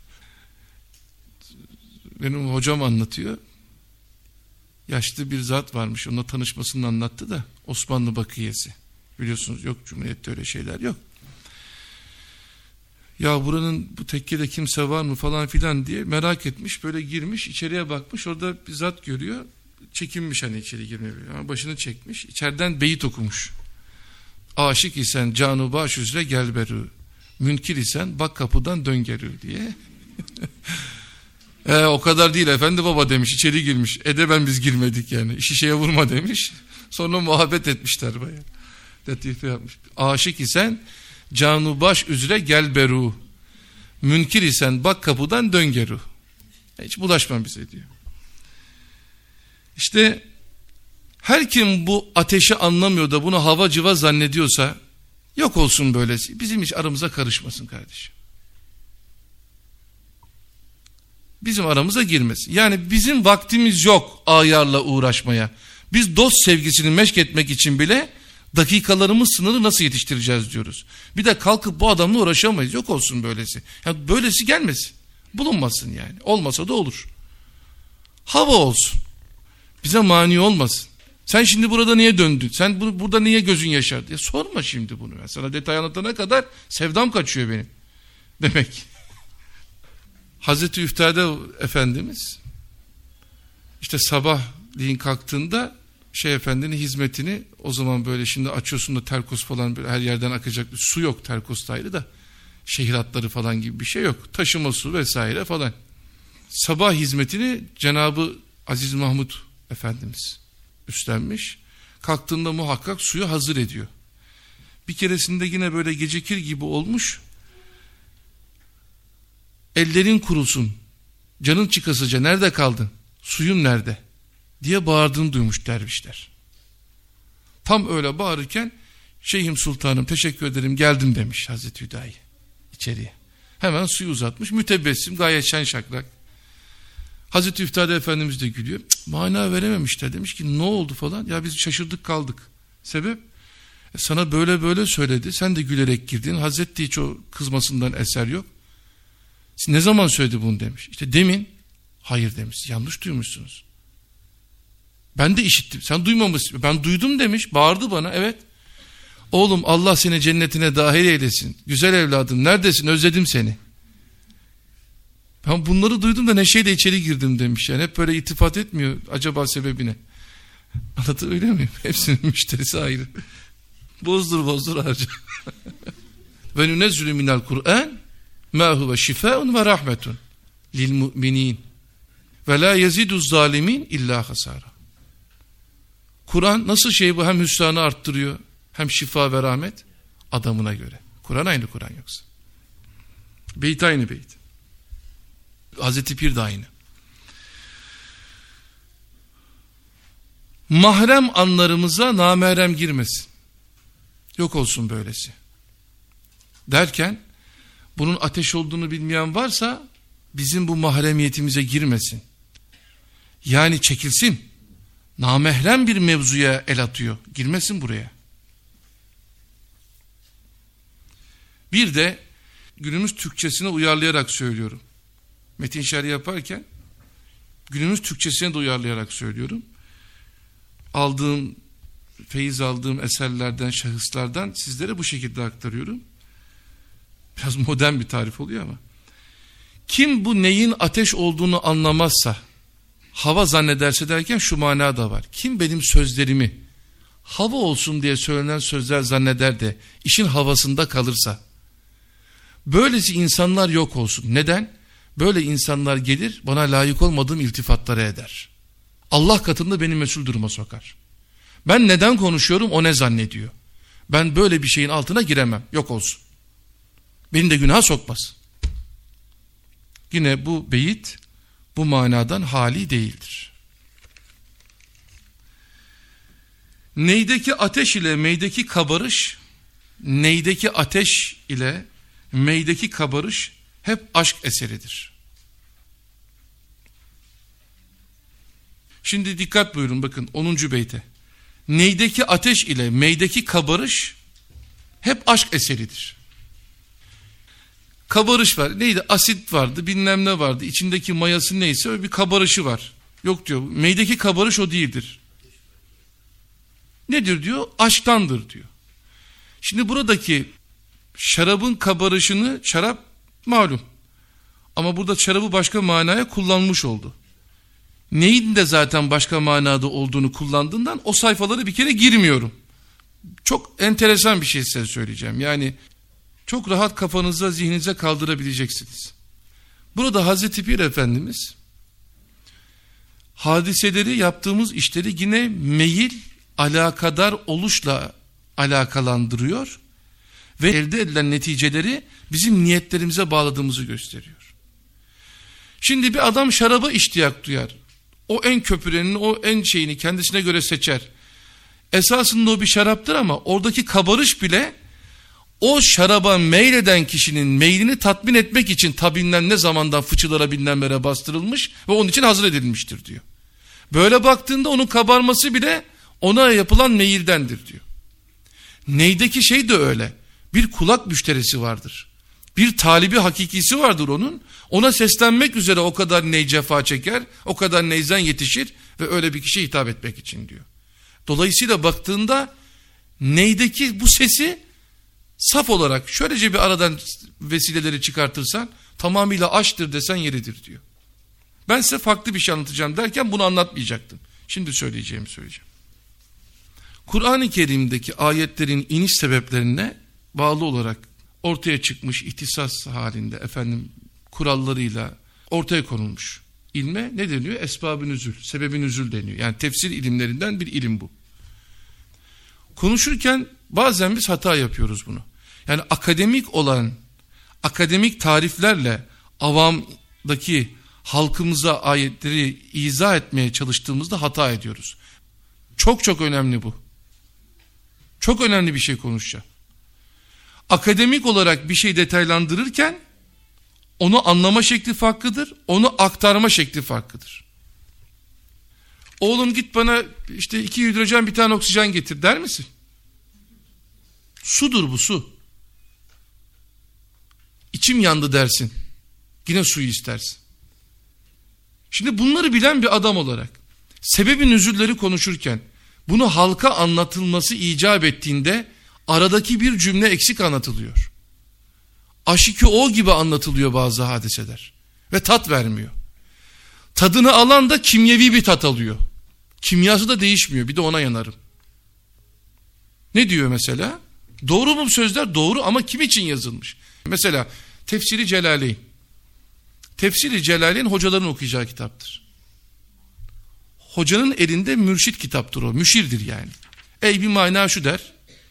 Benim hocam anlatıyor. Yaşlı bir zat varmış, onunla tanışmasını anlattı da, Osmanlı bakiyesi. Biliyorsunuz yok, Cumhuriyet'te öyle şeyler yok. Ya buranın, bu tekkede kimse var mı falan filan diye merak etmiş, böyle girmiş, içeriye bakmış, orada bir zat görüyor, çekinmiş hani içeri girmeye, ama başını çekmiş, içeriden beyit okumuş. Aşık isen canu baş üzere gel beru, münkir isen bak kapıdan dön geri diye. O kadar değil efendi baba demiş, içeri girmiş. Edeben biz girmedik yani, şişeye vurma demiş. Sonra muhabbet etmişler bayağı. Latife yapmış. Aşık isen canu baş üzere gel beru, münkir isen bak kapıdan dön geru. Hiç bulaşma bize diyor. İşte her kim bu ateşi anlamıyor da bunu hava cıva zannediyorsa yok olsun böylesi. Bizim hiç aramıza karışmasın kardeşim. Bizim aramıza girmesin. Yani bizim vaktimiz yok ayarla uğraşmaya. Biz dost sevgisini meşk etmek için bile dakikalarımız sınırı nasıl yetiştireceğiz diyoruz. Bir de kalkıp bu adamla uğraşamayız. Yok olsun böylesi. Yani böylesi gelmesin. Bulunmasın yani. Olmasa da olur. Hava olsun. Bize mani olmasın. Sen şimdi burada niye döndün? Sen burada niye gözün yaşardı? Sorma şimdi bunu. Ben sana detay anlatana kadar sevdam kaçıyor benim. Demek. Hazreti Üftade Efendimiz işte sabahleyin kalktığında efendinin hizmetini, o zaman böyle şimdi açıyorsun da terkos falan böyle her yerden akacak bir su yok, terkos ayrı da şehir hatları falan gibi bir şey yok. Taşıma su vesaire falan. Sabah hizmetini Cenab-ı Aziz Mahmud Efendimiz üstlenmiş. Kalktığında muhakkak suyu hazır ediyor. Bir keresinde yine böyle gecikir gibi olmuş. Ellerin kurusun, canın çıkasıca nerede kaldın, suyun nerede diye bağırdığını duymuş dervişler. Tam öyle bağırırken Şeyhim Sultanım teşekkür ederim geldim demiş Hazreti Hüdayi içeriye. Hemen suyu uzatmış, mütebessim, gayet şen şakrak. Hazreti Üftade Efendimiz de gülüyor. Mana verememişler, demiş ki ne oldu falan. Ya biz şaşırdık kaldık. Sebep? Sana böyle böyle söyledi, sen de gülerek girdin. Hazreti hiç o kızmasından eser yok. Ne zaman söyledi bunu demiş. İşte demin. Hayır demiş, yanlış duymuşsunuz. Ben de işittim, sen duymamışsın. Ben duydum demiş, bağırdı bana. Evet. Oğlum Allah seni cennetine dahil eylesin. Güzel evladım, neredesin, özledim seni. Ben bunları duydum da neşeyle içeri girdim demiş. Yani hep böyle iltifat etmiyor acaba sebebine. Anlatabiliyor muyum? Hepsinin müşterisi ayrı. Bozdur harca. ve nunezzilu minel Kur'an ma huve şifaun ve rahmetun lil mu'minin ve la yeziduz zalimin illa hasara. Kur'an nasıl şey bu? Hem hüsranı arttırıyor hem şifa ve rahmet adamına göre. Kur'an aynı Kur'an yoksa. Beyt aynı beyt. Hazreti Pir de aynı. Mahrem anlarımıza namahrem girmesin. Yok olsun böylesi. Derken bunun ateş olduğunu bilmeyen varsa bizim bu mahremiyetimize girmesin. Yani çekilsin. Namahrem bir mevzuya el atıyor. Girmesin buraya. Bir de günümüz Türkçesine uyarlayarak söylüyorum. Metin şerhi yaparken günümüz Türkçesine de uyarlayarak söylüyorum. Feyiz aldığım eserlerden, şahıslardan sizlere bu şekilde aktarıyorum. Biraz modern bir tarif oluyor ama. Kim bu neyin ateş olduğunu anlamazsa, hava zannederse derken şu mana da var. Kim benim sözlerimi hava olsun diye söylenen sözler zanneder de işin havasında kalırsa, böylesi insanlar yok olsun. Neden? Böyle insanlar gelir bana layık olmadığım iltifatları eder. Allah katında beni mesul duruma sokar. Ben neden konuşuyorum o ne zannediyor? Ben böyle bir şeyin altına giremem. Yok olsun. Beni de günaha sokmaz. Yine bu beyit bu manadan hali değildir. Neydeki ateş ile meydeki kabarış, neydeki ateş ile meydeki kabarış hep aşk eseridir. Şimdi dikkat buyurun bakın 10. beyte. Neydeki ateş ile meydeki kabarış hep aşk eseridir. Kabarış var. Neydi? Asit vardı, bilmem ne vardı. İçindeki mayası neyse öyle bir kabarışı var. Yok diyor. Meydeki kabarış o değildir. Nedir diyor? Aşktandır diyor. Şimdi buradaki şarabın kabarışını şarap malum. Ama burada şarabı başka manaya kullanmış oldu. Neyin de zaten başka manada olduğunu kullandığından o sayfalara bir kere girmiyorum. Çok enteresan bir şey size söyleyeceğim. Yani çok rahat kafanıza, zihninize kaldırabileceksiniz. Burada Hazreti Pir Efendimiz hadiseleri, yaptığımız işleri yine meyil, alakadar oluşla alakalandırıyor ve elde edilen neticeleri bizim niyetlerimize bağladığımızı gösteriyor. Şimdi bir adam şaraba iştiyak duyar. O en köpürenini, o en şeyini kendisine göre seçer. Esasında o bir şaraptır ama oradaki kabarış bile o şaraba meyleden kişinin meylini tatmin etmek için tabinden ne zamandan fıçılara binlenmere bastırılmış ve onun için hazır edilmiştir diyor. Böyle baktığında onun kabarması bile ona yapılan meyildendir diyor. Neydeki şey de öyle. Bir kulak müşterisi vardır. Bir talibi hakikisi vardır onun. Ona seslenmek üzere o kadar ney cefa çeker, o kadar neyzen yetişir ve öyle bir kişiye hitap etmek için diyor. Dolayısıyla baktığında neydeki bu sesi saf olarak şöylece bir aradan vesileleri çıkartırsan tamamıyla aşktır desen yeridir diyor. Ben size farklı bir şey anlatacağım derken bunu anlatmayacaktım. Şimdi söyleyeceğim. Kur'an-ı Kerim'deki ayetlerin iniş sebeplerine bağlı olarak ortaya çıkmış ihtisas halinde kurallarıyla ortaya konulmuş ilme ne deniyor? Esbab-ı nüzül, sebebi nüzül deniyor. Yani tefsir ilimlerinden bir ilim bu. Konuşurken bazen biz hata yapıyoruz bunu. Yani akademik tariflerle avamdaki halkımıza ayetleri izah etmeye çalıştığımızda hata ediyoruz. Çok önemli bu. Çok önemli bir şey konuşacağım. Akademik olarak bir şey detaylandırırken onu anlama şekli farklıdır, onu aktarma şekli farklıdır. Oğlum git bana işte 2 hidrojen bir tane oksijen getir der misin? Sudur bu, su. İçim yandı dersin. Yine suyu istersin. Şimdi bunları bilen bir adam olarak sebebi nüzulleri konuşurken bunu halka anlatılması icap ettiğinde aradaki bir cümle eksik anlatılıyor. Aşikü o gibi anlatılıyor bazı hadiseler ve tat vermiyor. Tadını alan da kimyevi bir tat alıyor. Kimyası da değişmiyor, bir de ona yanarım. Ne diyor mesela? Doğru mu bu sözler? Doğru ama kim için yazılmış? Mesela Tefsiri Celaleyn. Tefsiri Celaleyn hocaların okuyacağı kitaptır. Hocanın elinde mürşit kitaptır o. Müşirdir yani. Ey bir mana şu der.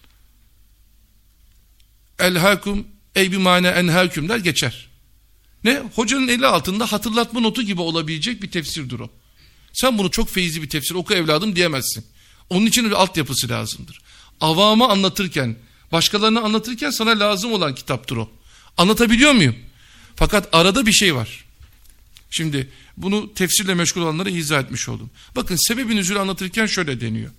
El-hakum ey bir mana enhâküm der geçer. Ne? Hocanın eli altında hatırlatma notu gibi olabilecek bir tefsirdir o. Sen bunu çok feyizli bir tefsir oku evladım diyemezsin. Onun için bir altyapısı lazımdır. Avama anlatırken, başkalarına anlatırken sana lazım olan kitaptır o. Anlatabiliyor muyum? Fakat arada bir şey var. Şimdi bunu tefsirle meşgul olanlara izah etmiş oldum. Bakın sebebi nüzulü anlatırken şöyle deniyor.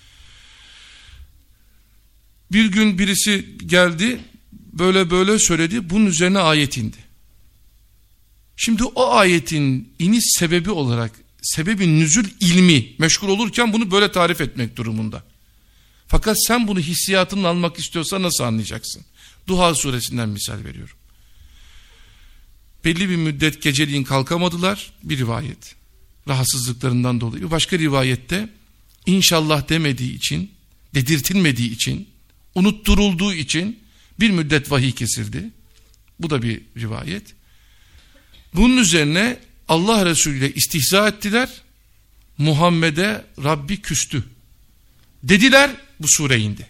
Bir gün birisi geldi, böyle söyledi, bunun üzerine ayet indi. Şimdi o ayetin iniş sebebi olarak, sebebi nüzul ilmi meşgul olurken bunu böyle tarif etmek durumunda. Fakat sen bunu hissiyatını almak istiyorsan nasıl anlayacaksın? Duha suresinden misal veriyorum. Belli bir müddet geceliğin kalkamadılar, bir rivayet. Rahatsızlıklarından dolayı. Başka rivayette inşallah demediği için, dedirtilmediği için, unutturulduğu için bir müddet vahiy kesildi. Bu da bir rivayet. Bunun üzerine Allah Resulü ile istihza ettiler. Muhammed'e Rabbi küstü. Dediler, bu sure indi.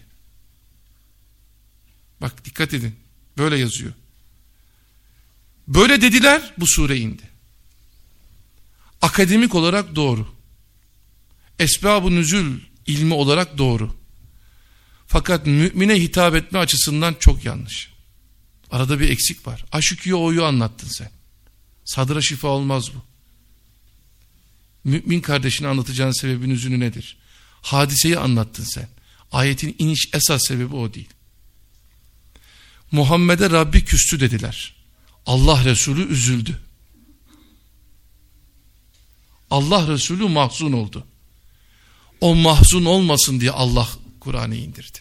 Bak dikkat edin. Böyle yazıyor. Böyle dediler, bu sure indi. Akademik olarak doğru. Esbab-ı nüzul ilmi olarak doğru. Fakat mümine hitap etme açısından çok yanlış. Arada bir eksik var. Aşık-ı o'yu anlattın sen. Sadra şifa olmaz bu. Mümin kardeşine anlatacağın sebebin nüzulü nedir? Hadiseyi anlattın sen. Ayetin iniş esas sebebi o değil. Muhammed'e Rabbi küstü dediler. Allah Resulü üzüldü. Allah Resulü mahzun oldu. O mahzun olmasın diye Allah Kur'an'ı indirdi.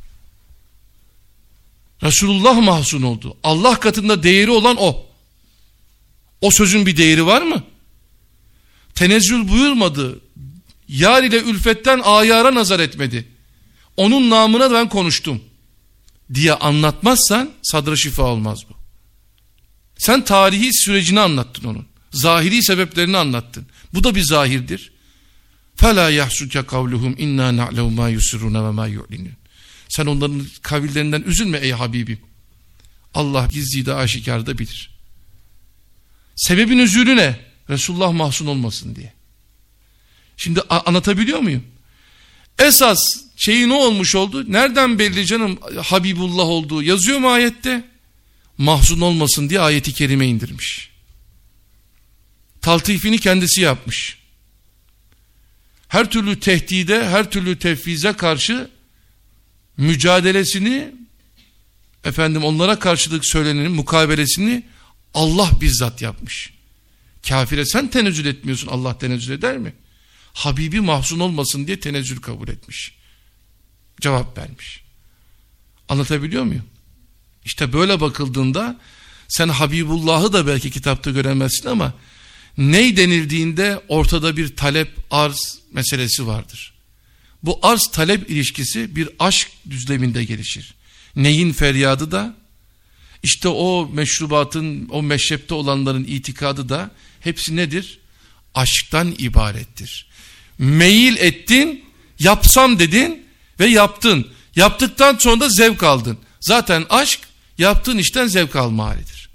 Resulullah mahzun oldu. Allah katında değeri olan o. O sözün bir değeri var mı? Tenezzül buyurmadı. Yar ile ülfetten ayara nazar etmedi. Onun namına ben konuştum diye anlatmazsan sadra şifa olmaz bu. Sen tarihi sürecini anlattın onun. Zahiri sebeplerini anlattın. Bu da bir zahirdir. فَلَا يَحْسُكَ قَوْلُهُمْ اِنَّا نَعْلَوْ مَا يُسِرُّونَ وَمَا يُعْلِنُونَ. Sen onların kavillerinden üzülme ey Habibim. Allah gizliyi de aşikarı da bilir. Sebebin nüzulü ne? Resulullah mahzun olmasın diye. Şimdi anlatabiliyor muyum? Esas şeyi ne olmuş oldu? Nereden belli canım Habibullah olduğu? Yazıyor mu ayette? Mahzun olmasın diye ayeti kerime indirmiş. Taltifini kendisi yapmış. Her türlü tehdide, her türlü tefvize karşı mücadelesini, onlara karşılık söylenenin mukabelesini Allah bizzat yapmış. Kafire sen tenezzül etmiyorsun, Allah tenezzül eder mi? Habibi mahzun olmasın diye tenezzül kabul etmiş. Cevap vermiş. Anlatabiliyor muyum? İşte böyle bakıldığında sen Habibullah'ı da belki kitapta göremezsin ama ney denildiğinde ortada bir talep arz meselesi vardır. Bu arz talep ilişkisi bir aşk düzleminde gelişir. Neyin feryadı da işte o meşrubatın, o meşrepte olanların itikadı da hepsi nedir? Aşktan ibarettir. Meyil ettin, yapsam dedin ve yaptın. Yaptıktan sonra da zevk aldın. Zaten aşk yaptığın işten zevk alma halidir.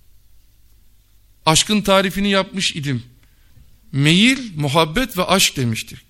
Aşkın tarifini yapmış idim. Meyil, muhabbet ve aşk demiştik.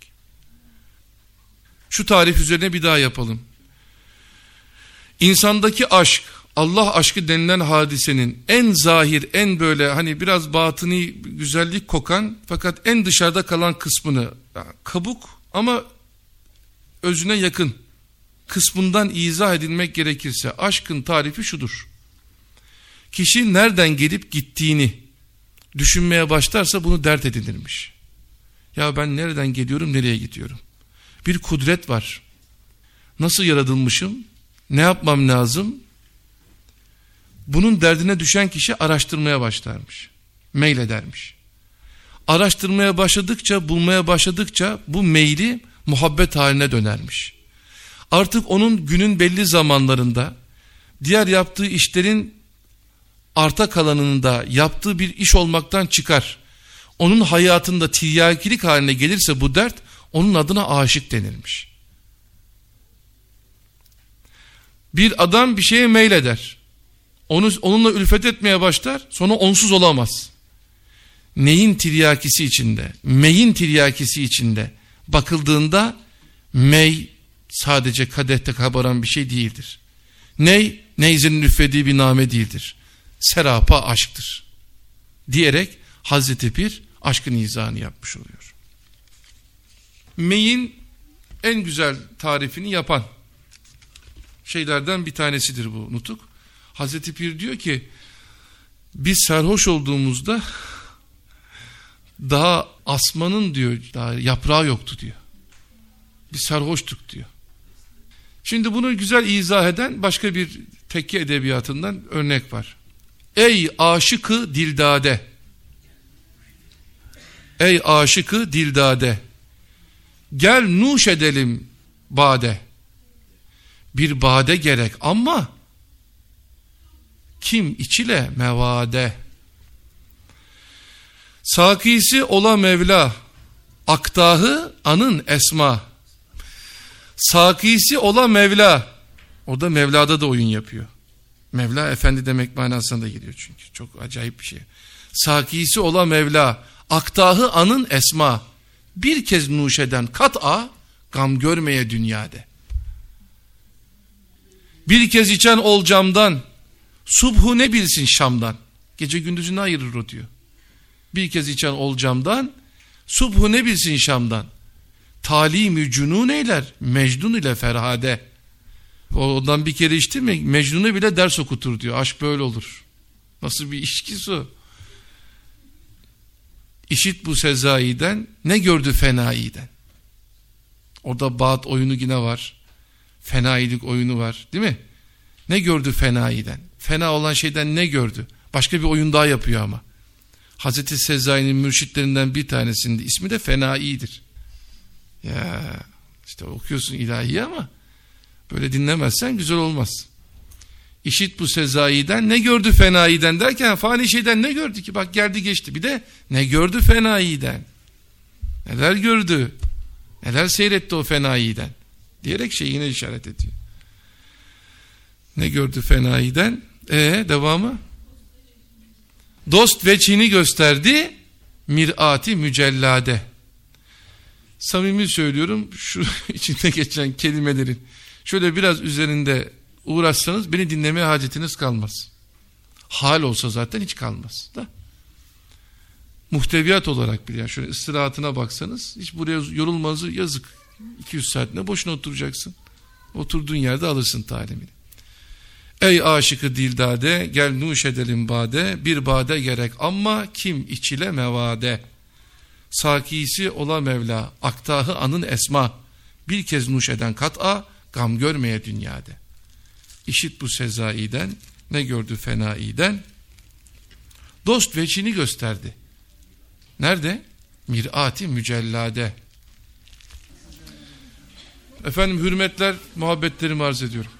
Şu tarif üzerine bir daha yapalım. İnsandaki aşk, Allah aşkı denilen hadisenin en zahir, en böyle hani biraz batıni güzellik kokan fakat en dışarıda kalan kısmını, kabuk ama özüne yakın kısmından izah edilmek gerekirse aşkın tarifi şudur. Kişi nereden gelip gittiğini düşünmeye başlarsa bunu dert edinirmiş. Ya ben nereden geliyorum, nereye gidiyorum? Bir kudret var. Nasıl yaratılmışım? Ne yapmam lazım? Bunun derdine düşen kişi araştırmaya başlarmış. Meyledermiş. Araştırmaya başladıkça, bulmaya başladıkça bu meyli muhabbet haline dönermiş. Artık onun günün belli zamanlarında diğer yaptığı işlerin arta kalanında yaptığı bir iş olmaktan çıkar. Onun hayatında tiryakilik haline gelirse bu dert, onun adına aşık denilmiş. Bir adam bir şeye meyleder. Onunla ülfet etmeye başlar, sonra onsuz olamaz. Neyin tiryakisi içinde, meyin tiryakisi içinde bakıldığında mey sadece kadehte kabaran bir şey değildir. Neyzenin üflediği bir name değildir. Serapa aşktır. Diyerek Hazreti Pir aşkın izahını yapmış oluyor. Meyin en güzel tarifini yapan şeylerden bir tanesidir bu nutuk. Hazreti Pir diyor ki, biz sarhoş olduğumuzda daha asmanın diyor, daha yaprağı yoktu diyor. Biz sarhoştuk diyor. Şimdi bunu güzel izah eden başka bir tekke edebiyatından örnek var. Ey aşıkı dildade, ey aşıkı dildade, gel nuş edelim bade. Bir bade gerek ama kim içile mevade. Sakisi ola Mevla, aktahı anın esma. Sakisi ola Mevla, o da Mevla'da da oyun yapıyor. Mevla efendi demek manasına da geliyor çünkü. Çok acayip bir şey. Sakisi ola Mevla, aktahı anın esma. Bir kez nuş eden kat'a, gam görmeye dünyada. Bir kez içen ol camdan, subhu ne bilsin Şam'dan. Gece gündüzünü ayırır o diyor. Bir kez içen ol camdan, subhu ne bilsin Şam'dan. Talim-i cünun eyler, Mecnun ile Ferhade. Ondan bir kere içti mi, Mecnun'u bile ders okutur diyor. Aşk böyle olur. Nasıl bir içkisi o? İşit bu Sezai'den, ne gördü Fenai'den? Orada Bağat oyunu yine var. Fenailik oyunu var, değil mi? Ne gördü Fenai'den? Fena olan şeyden ne gördü? Başka bir oyun daha yapıyor ama. Hazreti Sezai'nin mürşitlerinden bir tanesinin ismi de Fenai'dir. Ya işte okuyorsun ilahi ama böyle dinlemezsen güzel olmaz. İşit bu Sezai'den, ne gördü Fenai'den derken fani şeyden ne gördü ki? Bak geldi geçti. Bir de ne gördü Fenai'den? Neler gördü? Neler seyretti o Fenai'den? Diyerek şeyine işaret ediyor. Ne gördü Fenai'den? Devamı? Dost veçhini gösterdi, mir'ati mücellade. Samimi söylüyorum, şu içinde geçen kelimelerin şöyle biraz üzerinde uğraşsanız beni dinlemeye hacetiniz kalmaz. Hal olsa zaten hiç kalmaz da. Muhteviyat olarak bile, yani şöyle istirahatına baksanız hiç buraya yorulmanızı yazık. 200 saatine boşuna oturacaksın. Oturduğun yerde alırsın talimini. Ey aşıkı dildade, gel nuş edelim bade, bir bade gerek ama kim içile mevade. Sakisi ola Mevla, aktahı anın esma. Bir kez nuş eden kat'a, gam görmeye dünyada. İşit bu Sezai'den, ne gördü Fenai'den? Dost veçhini gösterdi. Nerede? Mir'ati mücellade. Efendim hürmetler, muhabbetlerimi arz ediyorum.